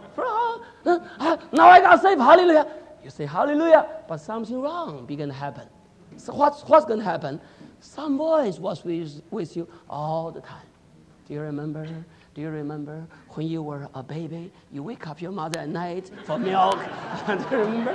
Now I got saved. Hallelujah. You say hallelujah, but something wrong began to happen. So what's going to happen? Some voice was with you all the time. Do you remember? Do you remember when you were a baby, you wake up your mother at night for milk? Do you remember?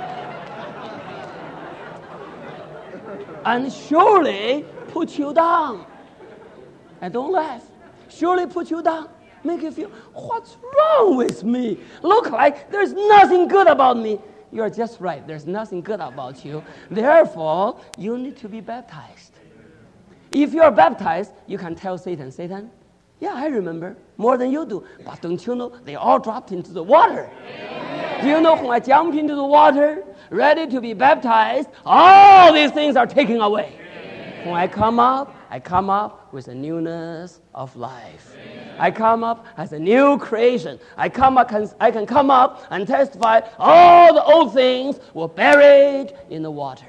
And surely put you down. And don't laugh. Surely put you down. Make you feel, what's wrong with me? Look like there's nothing good about me. You're just right. There's nothing good about you. Therefore, you need to be baptized. If you're baptized, you can tell Satan, Satan, yeah, I remember more than you do. But don't you know, they all dropped into the water. Do you know when I jump into the water, ready to be baptized, all these things are taken away. When I come up with a newness of life. I come up as a new creation. I can come up and testify all the old things were buried in the water.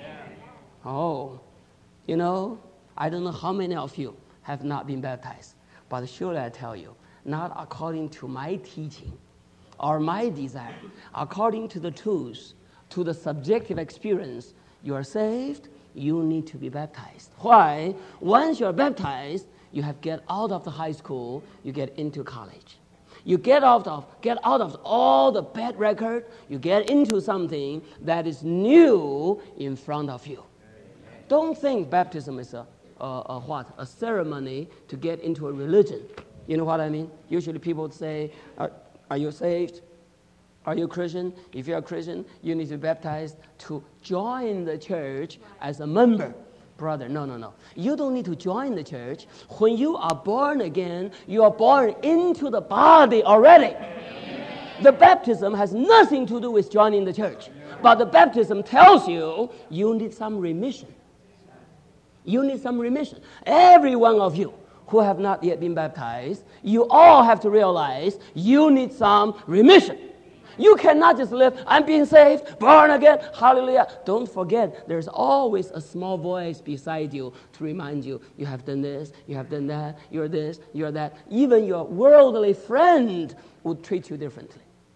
Oh, you know, I don't know how many of you have not been baptized, but surely I tell you, not according to my teaching or my desire, according to the truth, to the subjective experience, you are saved, you need to be baptized. Why? Once you're baptized, you have get out of the high school, you get into college. You get out of all the bad record, you get into something that is new in front of you. Don't think baptism is a ceremony to get into a religion. You know what I mean? Usually people would say, are you saved? Are you a Christian? If you're a Christian, you need to be baptized to join the church as a member. Brother, no. You don't need to join the church. When you are born again, you are born into the body already. The baptism has nothing to do with joining the church. But the baptism tells you need some remission. You need some remission. Every one of you who have not yet been baptized, you all have to realize you need some remission. You cannot just live, I'm being saved, born again, hallelujah. Don't forget, there's always a small voice beside you to remind you, you have done this, you have done that, you're this, you're that. Even your worldly friend would treat you differently.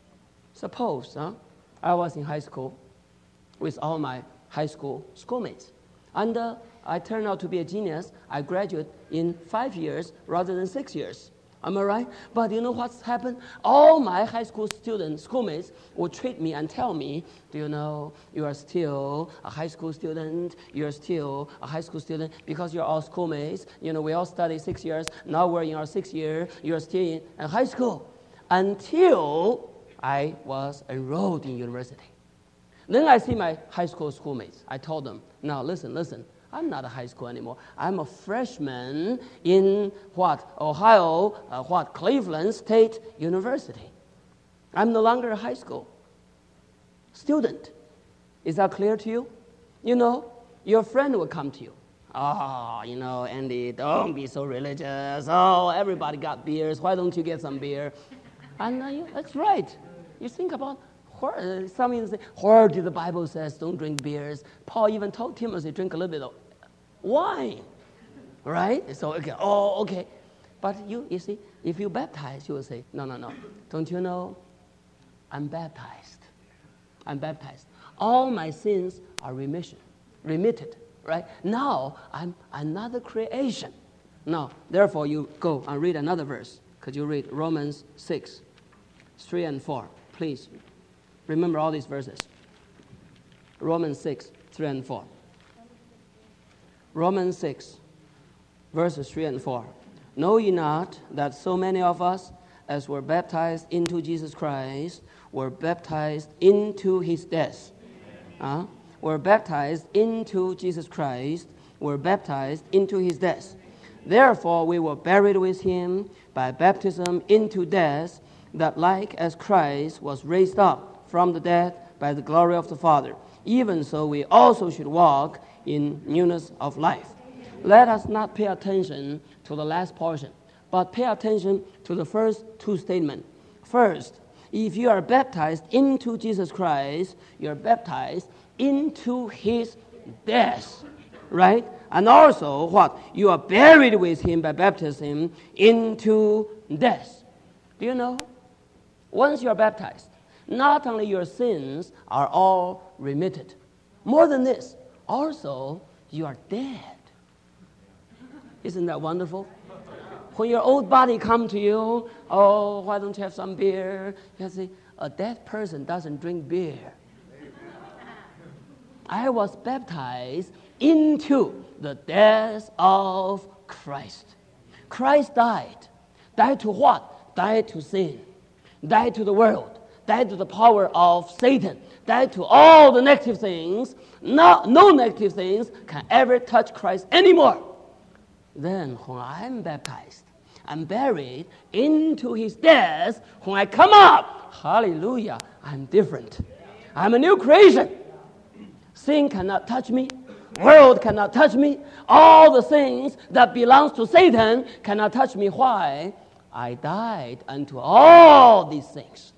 Suppose I was in high school with all my high school schoolmates. And I turned out to be a genius. I graduated in 5 years rather than 6 years. Am I right? But you know what's happened? All my high school schoolmates would treat me and tell me, do you know, you are still a high school student. You're still a high school student because you're all schoolmates. You know, we all studied 6 years. Now we're in our 6th year. You're still in high school. Until I was enrolled in university. Then I see my high school schoolmates. I told them, now listen. I'm not a high school anymore. I'm a freshman in Ohio, Cleveland State University. I'm no longer a high school student. Is that clear to you? You know, your friend will come to you. Oh, Andy, don't be so religious. Oh, everybody got beers. Why don't you get some beer? And that's right. You think about some even say, where did the Bible says don't drink beers? Paul even told Timothy, drink a little bit of wine, right? So, okay. But you see, if you baptize, you will say, no. Don't you know? I'm baptized. All my sins are remitted, right? Now I'm another creation. Now, therefore, you go and read another verse. Could you read Romans 6, 3 and 4? Please remember all these verses. Romans 6, 3 and 4. Romans 6, verses 3 and 4. Know ye not that so many of us, as were baptized into Jesus Christ, were baptized into his death? Were baptized into Jesus Christ, were baptized into his death. Therefore we were buried with him by baptism into death, that like as Christ was raised up from the dead by the glory of the Father, even so we also should walk in newness of life. Let us not pay attention to the last portion, but pay attention to the first two statements. First, if you are baptized into Jesus Christ, you're baptized into his death, right? And also what? You are buried with him by baptism into death. Do you know? Once you are baptized, not only your sins are all remitted, more than this, also you are dead. Isn't that wonderful? When your old body come to you, oh, why don't you have some beer? You say, a dead person doesn't drink beer. I was baptized into the death of Christ. Christ died. Died to what? Died to sin. Died to the world. Died to the power of Satan. Died to all the negative things. No negative things can ever touch Christ anymore. Then when I'm baptized, I'm buried into his death. When I come up, hallelujah, I'm different. I'm a new creation. Sin cannot touch me. World cannot touch me. All the things that belongs to Satan cannot touch me. Why? I died unto all these things.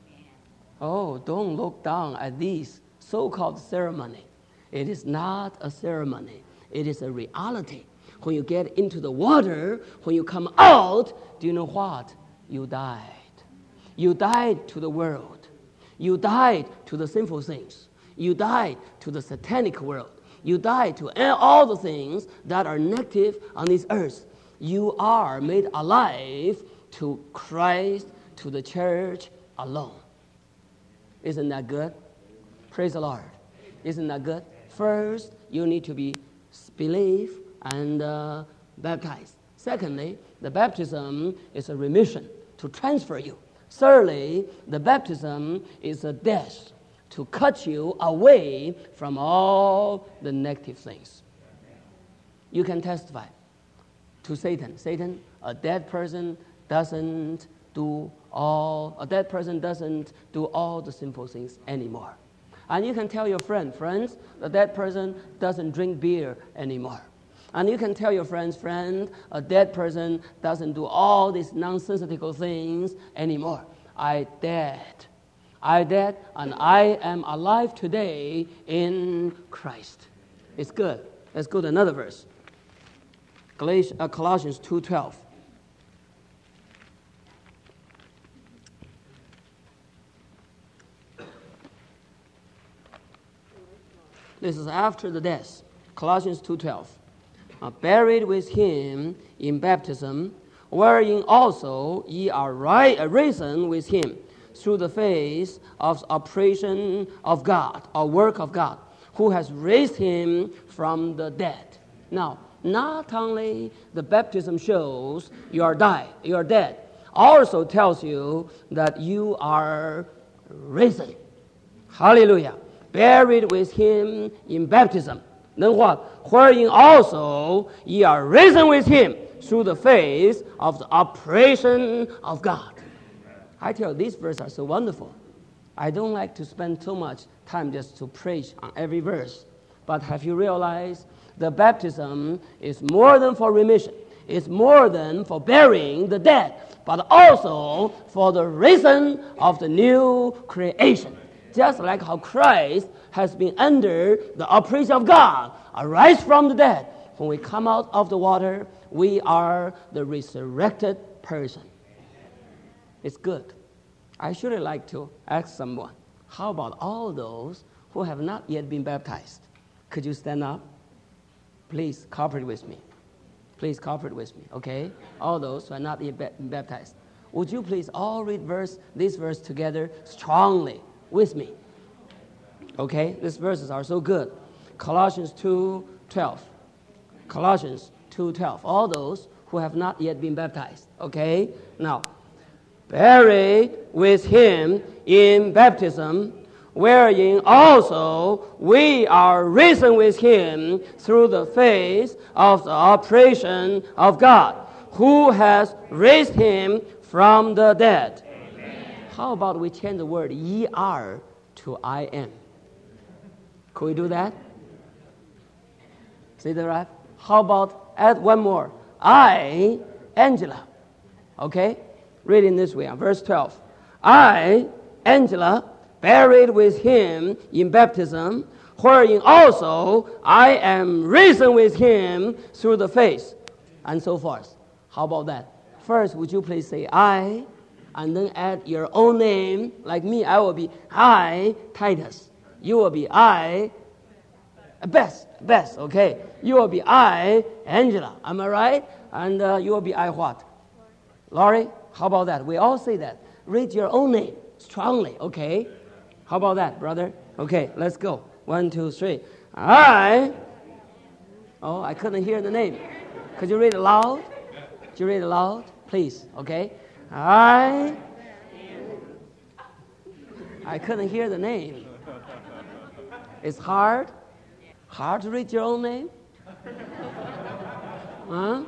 Oh, don't look down at these so-called ceremony. It is not a ceremony. It is a reality. When you get into the water, when you come out, do you know what? You died. You died to the world. You died to the sinful things. You died to the satanic world. You died to all the things that are negative on this earth. You are made alive to Christ, to the church alone. Isn't that good? Praise the Lord. Isn't that good? First, you need to believe and baptized. Secondly, the baptism is a remission to transfer you. Thirdly, the baptism is a death to cut you away from all the negative things. You can testify to Satan. Satan, a dead person doesn't do all the simple things anymore. And you can tell your friends, a dead person doesn't drink beer anymore. And you can tell your friend, a dead person doesn't do all these nonsensical things anymore. I dead, and I am alive today in Christ. It's good. Let's go to another verse. Colossians 2:12. This is after the death. Colossians 2:12. Buried with him in baptism, wherein also ye are risen with him through the faith of operation of God, or work of God, who has raised him from the dead. Now, not only the baptism shows you are dead, also tells you that you are risen. Hallelujah. Buried with him in baptism. Then what? Wherein also ye are risen with him through the faith of the operation of God. I tell you, these verses are so wonderful. I don't like to spend too much time just to preach on every verse. But have you realized the baptism is more than for remission? It's more than for burying the dead, but also for the reason of the new creation. Just like how Christ has been under the operation of God, arise from the dead. When we come out of the water, we are the resurrected person. It's good. I should like to ask someone, how about all those who have not yet been baptized? Could you stand up? Please cooperate with me. Please cooperate with me, okay? All those who are not yet baptized. Would you please all read this verse together strongly with me? Okay, these verses are so good. Colossians 2:12. Colossians 2:12. All those who have not yet been baptized, okay? Now, buried with him in baptism, wherein also we are risen with him through the faith of the operation of God, who has raised him from the dead. Amen. How about we change the word ye are to I am? Could we do that? See that right? How about add one more? I, Angela. Okay? Read in this way, verse 12. I, Angela, buried with him in baptism, wherein also I am risen with him through the faith, and so forth. How about that? First, would you please say I, and then add your own name. Like me, I will be I, Titus. You will be I, Bess, okay? You will be I, Angela. Am I right? And you will be I what? Laurie? How about that? We all say that. Read your own name strongly, okay? How about that, brother? Okay, let's go. 1, 2, 3. I couldn't hear the name. Could you read it loud? Could you read it loud? Please, okay? I couldn't hear the name. It's hard to read your own name? Huh?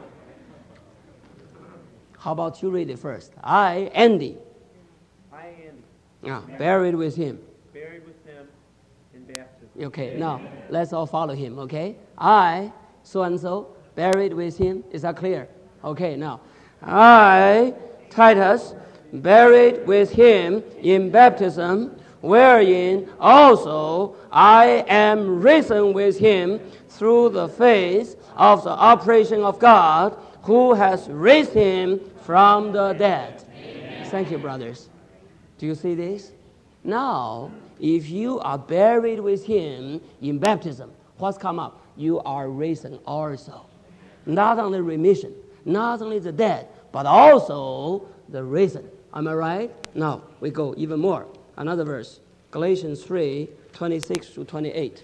How about you read it first? I, Andy. I, Andy. Yeah, buried with him. Buried with him in baptism. Okay, now let's all follow him, okay? I, so-and-so, buried with him. Is that clear? Okay, now. I, Titus, buried with him in baptism, wherein also I am risen with him through the faith of the operation of God, who has raised him from the dead. Amen. Thank you, brothers. Do you see this? Now, if you are buried with him in baptism, what's come up? You are risen also. Not only remission, not only the dead, but also the risen. Am I right? Now, we go even more. Another verse. Galatians 3, 26 to 28.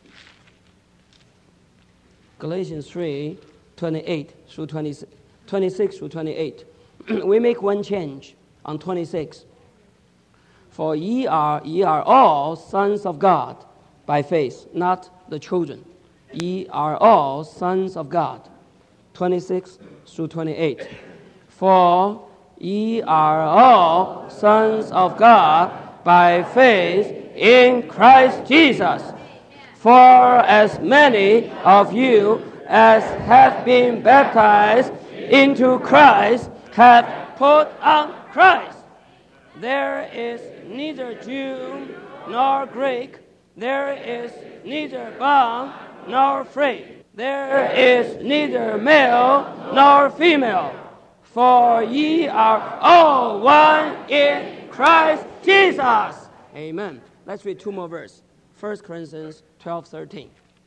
Galatians 3, 28 through 26 through 28. We make one change on 26. For ye are all sons of God by faith, not the children. Ye are all sons of God. 26 through 28. For ye are all sons of God by faith in Christ Jesus. For as many of you as have been baptized into Christ have put on Christ. There is neither Jew nor Greek. There is neither bond nor free. There is neither male nor female. For ye are all one in Christ Jesus. Amen. Let's read two more verses. 1 Corinthians 12:13.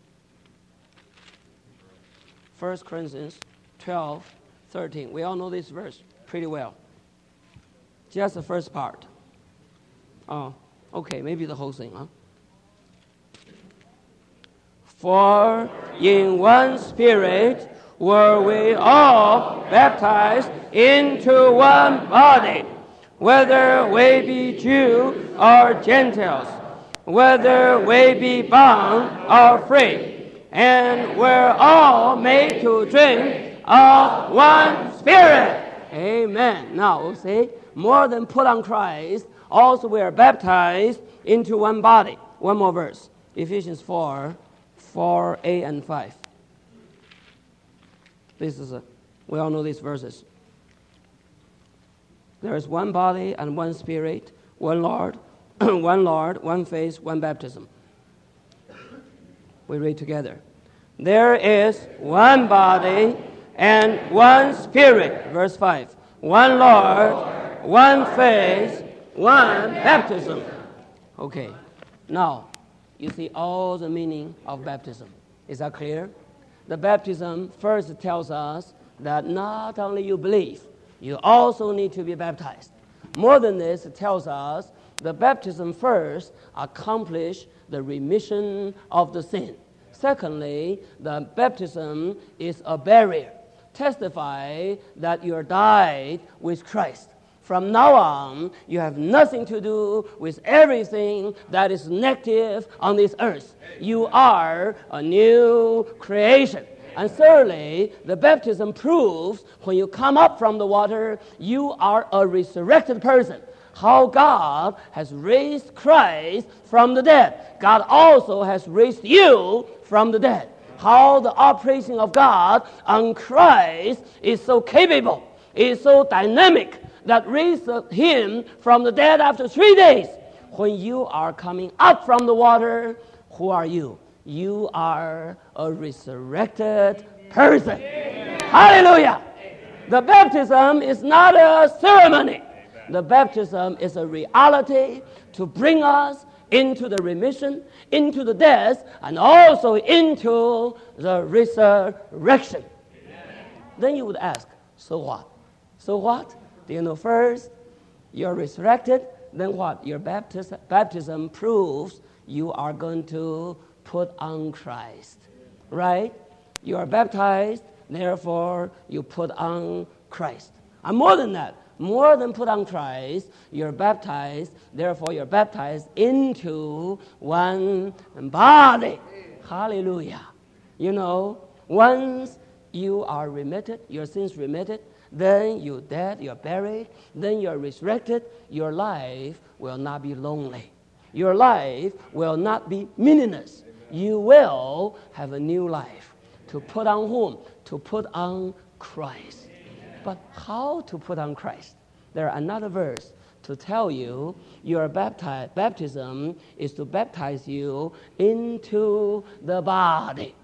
1 Corinthians 12:13. We all know this verse pretty well. Just the first part. Oh, okay, maybe the whole thing, huh? For in one Spirit were we all baptized into one body, whether we be Jew or Gentiles, whether we be bond or free, and we're all made to drink of one Spirit. Amen. Now, see, more than put on Christ, also we are baptized into one body. One more verse, Ephesians 4:4a and 5. We all know these verses. There is one body and one Spirit, one Lord, one Lord, one faith, one baptism. We read together. There is one body and one Spirit, verse 5. One Lord, one faith, one baptism. Okay, now you see all the meaning of baptism. Is that clear? The baptism first tells us that not only you believe, you also need to be baptized. More than this, it tells us the baptism first accomplishes the remission of the sin. Secondly, the baptism is a barrier. Testify that you are died with Christ. From now on, you have nothing to do with everything that is negative on this earth. You are a new creation. And thirdly, the baptism proves when you come up from the water, you are a resurrected person. How God has raised Christ from the dead. God also has raised you from the dead. How the operation of God on Christ is so capable, is so dynamic, that raised him from the dead after 3 days. When you are coming up from the water, who are you? You are a resurrected person. Hallelujah. The baptism is not a ceremony. The baptism is a reality to bring us into the remission, into the death, and also into the resurrection. Then you would ask, so what? So what? Do you know, first, you're resurrected, then what? Your baptism proves you are going to put on Christ, right? You are baptized, therefore you put on Christ. And more than that, more than put on Christ, you're baptized, therefore you're baptized into one body. Hallelujah. You know, once you are remitted, your sins remitted, then you're dead, you're buried, then you're resurrected, your life will not be lonely. Your life will not be meaningless. You will have a new life. To put on whom? To put on Christ. But how to put on Christ? There are another verse to tell you your baptism is to baptize you into the body.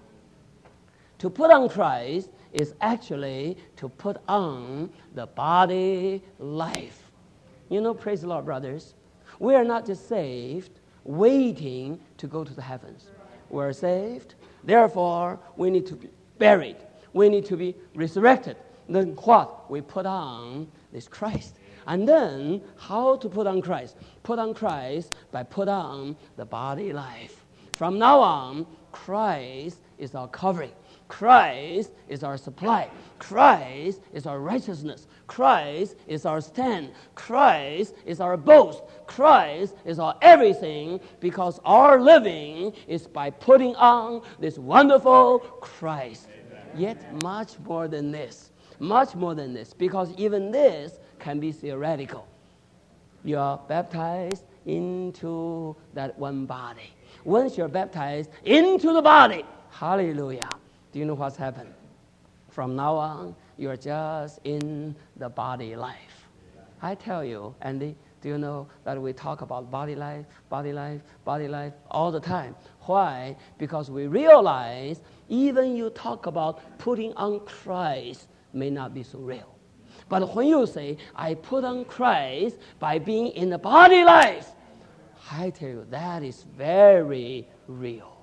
To put on Christ is actually to put on the body life. You know, praise the Lord, brothers. We are not just saved waiting to go to the heavens. We're saved, therefore we need to be buried. We need to be resurrected. Then what? We put on this Christ. And then how to put on Christ? Put on Christ by put on the body life. From now on, Christ is our covering. Christ is our supply. Christ is our righteousness. Christ is our stand. Christ is our boast. Christ is our everything, because our living is by putting on this wonderful Christ. Yet much more than this. Much more than this, because even this can be theoretical. You are baptized into that one body. Once you're baptized into the body, hallelujah. Do you know what's happened? From now on, you're just in the body life. I tell you, Andy, do you know that we talk about body life, body life, body life all the time? Why? Because we realize even you talk about putting on Christ may not be so real. But when you say, I put on Christ by being in the body life, I tell you, that is very real.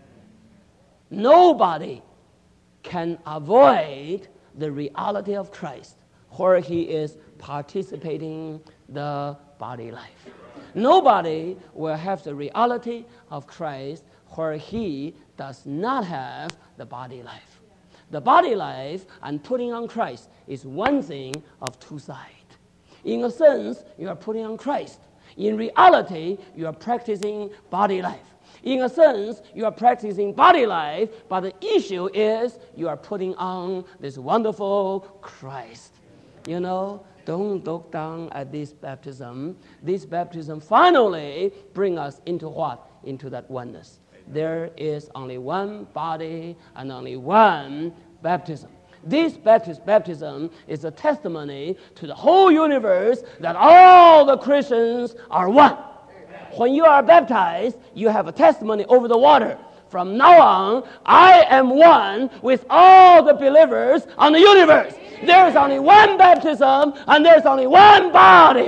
Nobody can avoid the reality of Christ where he is participating the body life. Nobody will have the reality of Christ where he does not have the body life. The body life and putting on Christ is one thing of two sides. In a sense, you are putting on Christ. In reality, you are practicing body life. In a sense, you are practicing body life, but the issue is you are putting on this wonderful Christ. You know, don't look down at this baptism. This baptism finally brings us into what? Into that oneness. There is only one body and only one baptism. This baptism is a testimony to the whole universe that all the Christians are one. When you are baptized, you have a testimony over the water. From now on, I am one with all the believers on the universe. There is only one baptism, and there's only one body.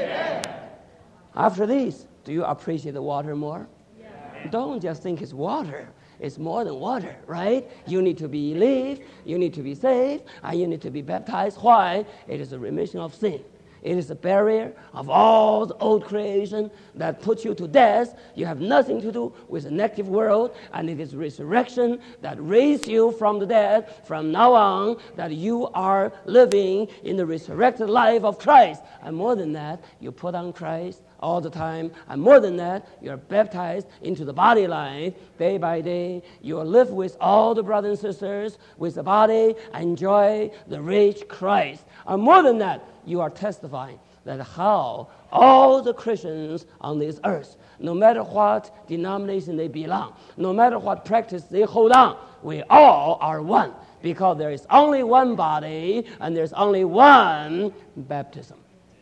After this, do you appreciate the water more? Don't just think it's water. It's more than water, right? You need to believe, you need to be saved, and you need to be baptized. Why? It is a remission of sin. It is a barrier of all the old creation that puts you to death. You have nothing to do with the negative world, and it is resurrection that raised you from the dead. From now on, that you are living in the resurrected life of Christ. And more than that, you put on Christ all the time. And more than that, you are baptized into the body life day by day. You will live with all the brothers and sisters with the body, enjoy the rich Christ. And more than that, you are testifying that how all the Christians on this earth, no matter what denomination they belong, no matter what practice they hold on, we all are one, because there is only one body and there's only one baptism.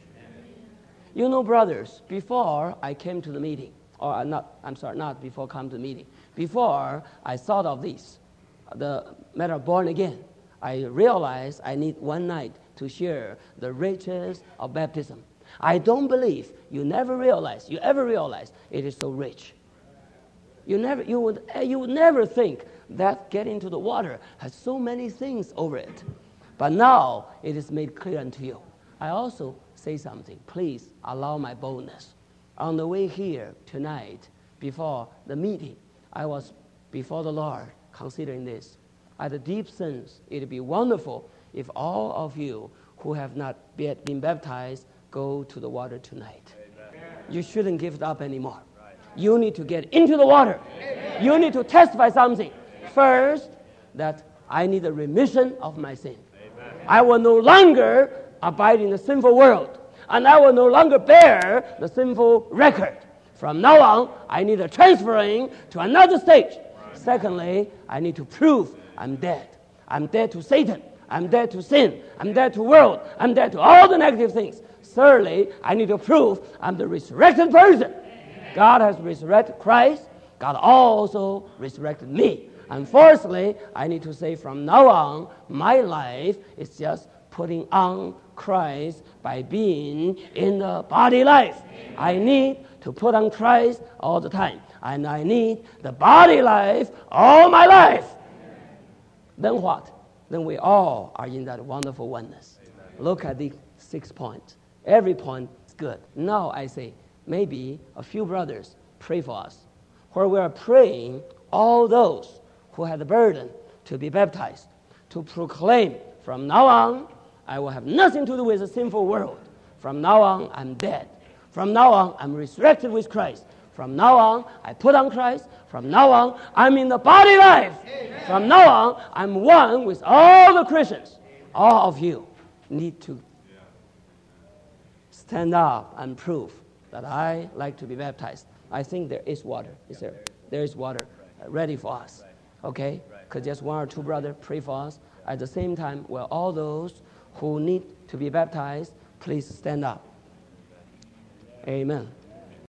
You know, brothers, before I came to the meeting, not before come to the meeting, before I thought of this, the matter of born again, I realized I need one night to share the riches of baptism. I don't believe you ever realize it is so rich. You would never think that getting into the water has so many things over it. But now it is made clear unto you. I also say something. Please allow my boldness. On the way here tonight, before the meeting, I was before the Lord considering this. I had a deep sense it would be wonderful if all of you who have not yet been baptized go to the water tonight. Amen. You shouldn't give it up anymore. Right. You need to get into the water. Amen. You need to testify something. Amen. First, that I need a remission of my sin. Amen. I will no longer abide in the sinful world, and I will no longer bear the sinful record. From now on, I need a transferring to another stage. Right. Secondly, I need to prove I'm dead. I'm dead to Satan. I'm dead to sin. I'm dead to world. I'm dead to all the negative things. Thirdly, I need to prove I'm the resurrected person. God has resurrected Christ. God also resurrected me. And fourthly, I need to say from now on, my life is just putting on Christ by being in the body life. I need to put on Christ all the time. And I need the body life all my life. Then what? Then we all are in that wonderful oneness. Amen. Look at the 6 points. Every point is good. Now I say, maybe a few brothers pray for us. Where we are praying, all those who had the burden to be baptized, to proclaim, from now on, I will have nothing to do with the sinful world. From now on, I'm dead. From now on, I'm resurrected with Christ. From now on, I put on Christ. From now on, I'm in the body life. Amen. From now on, I'm one with all the Christians. All of you need to stand up and prove that I like to be baptized. I think there is water. Is there? There is water ready for us. Okay? Could just one or two brothers pray for us. At the same time, well, all those who need to be baptized, please stand up. Amen.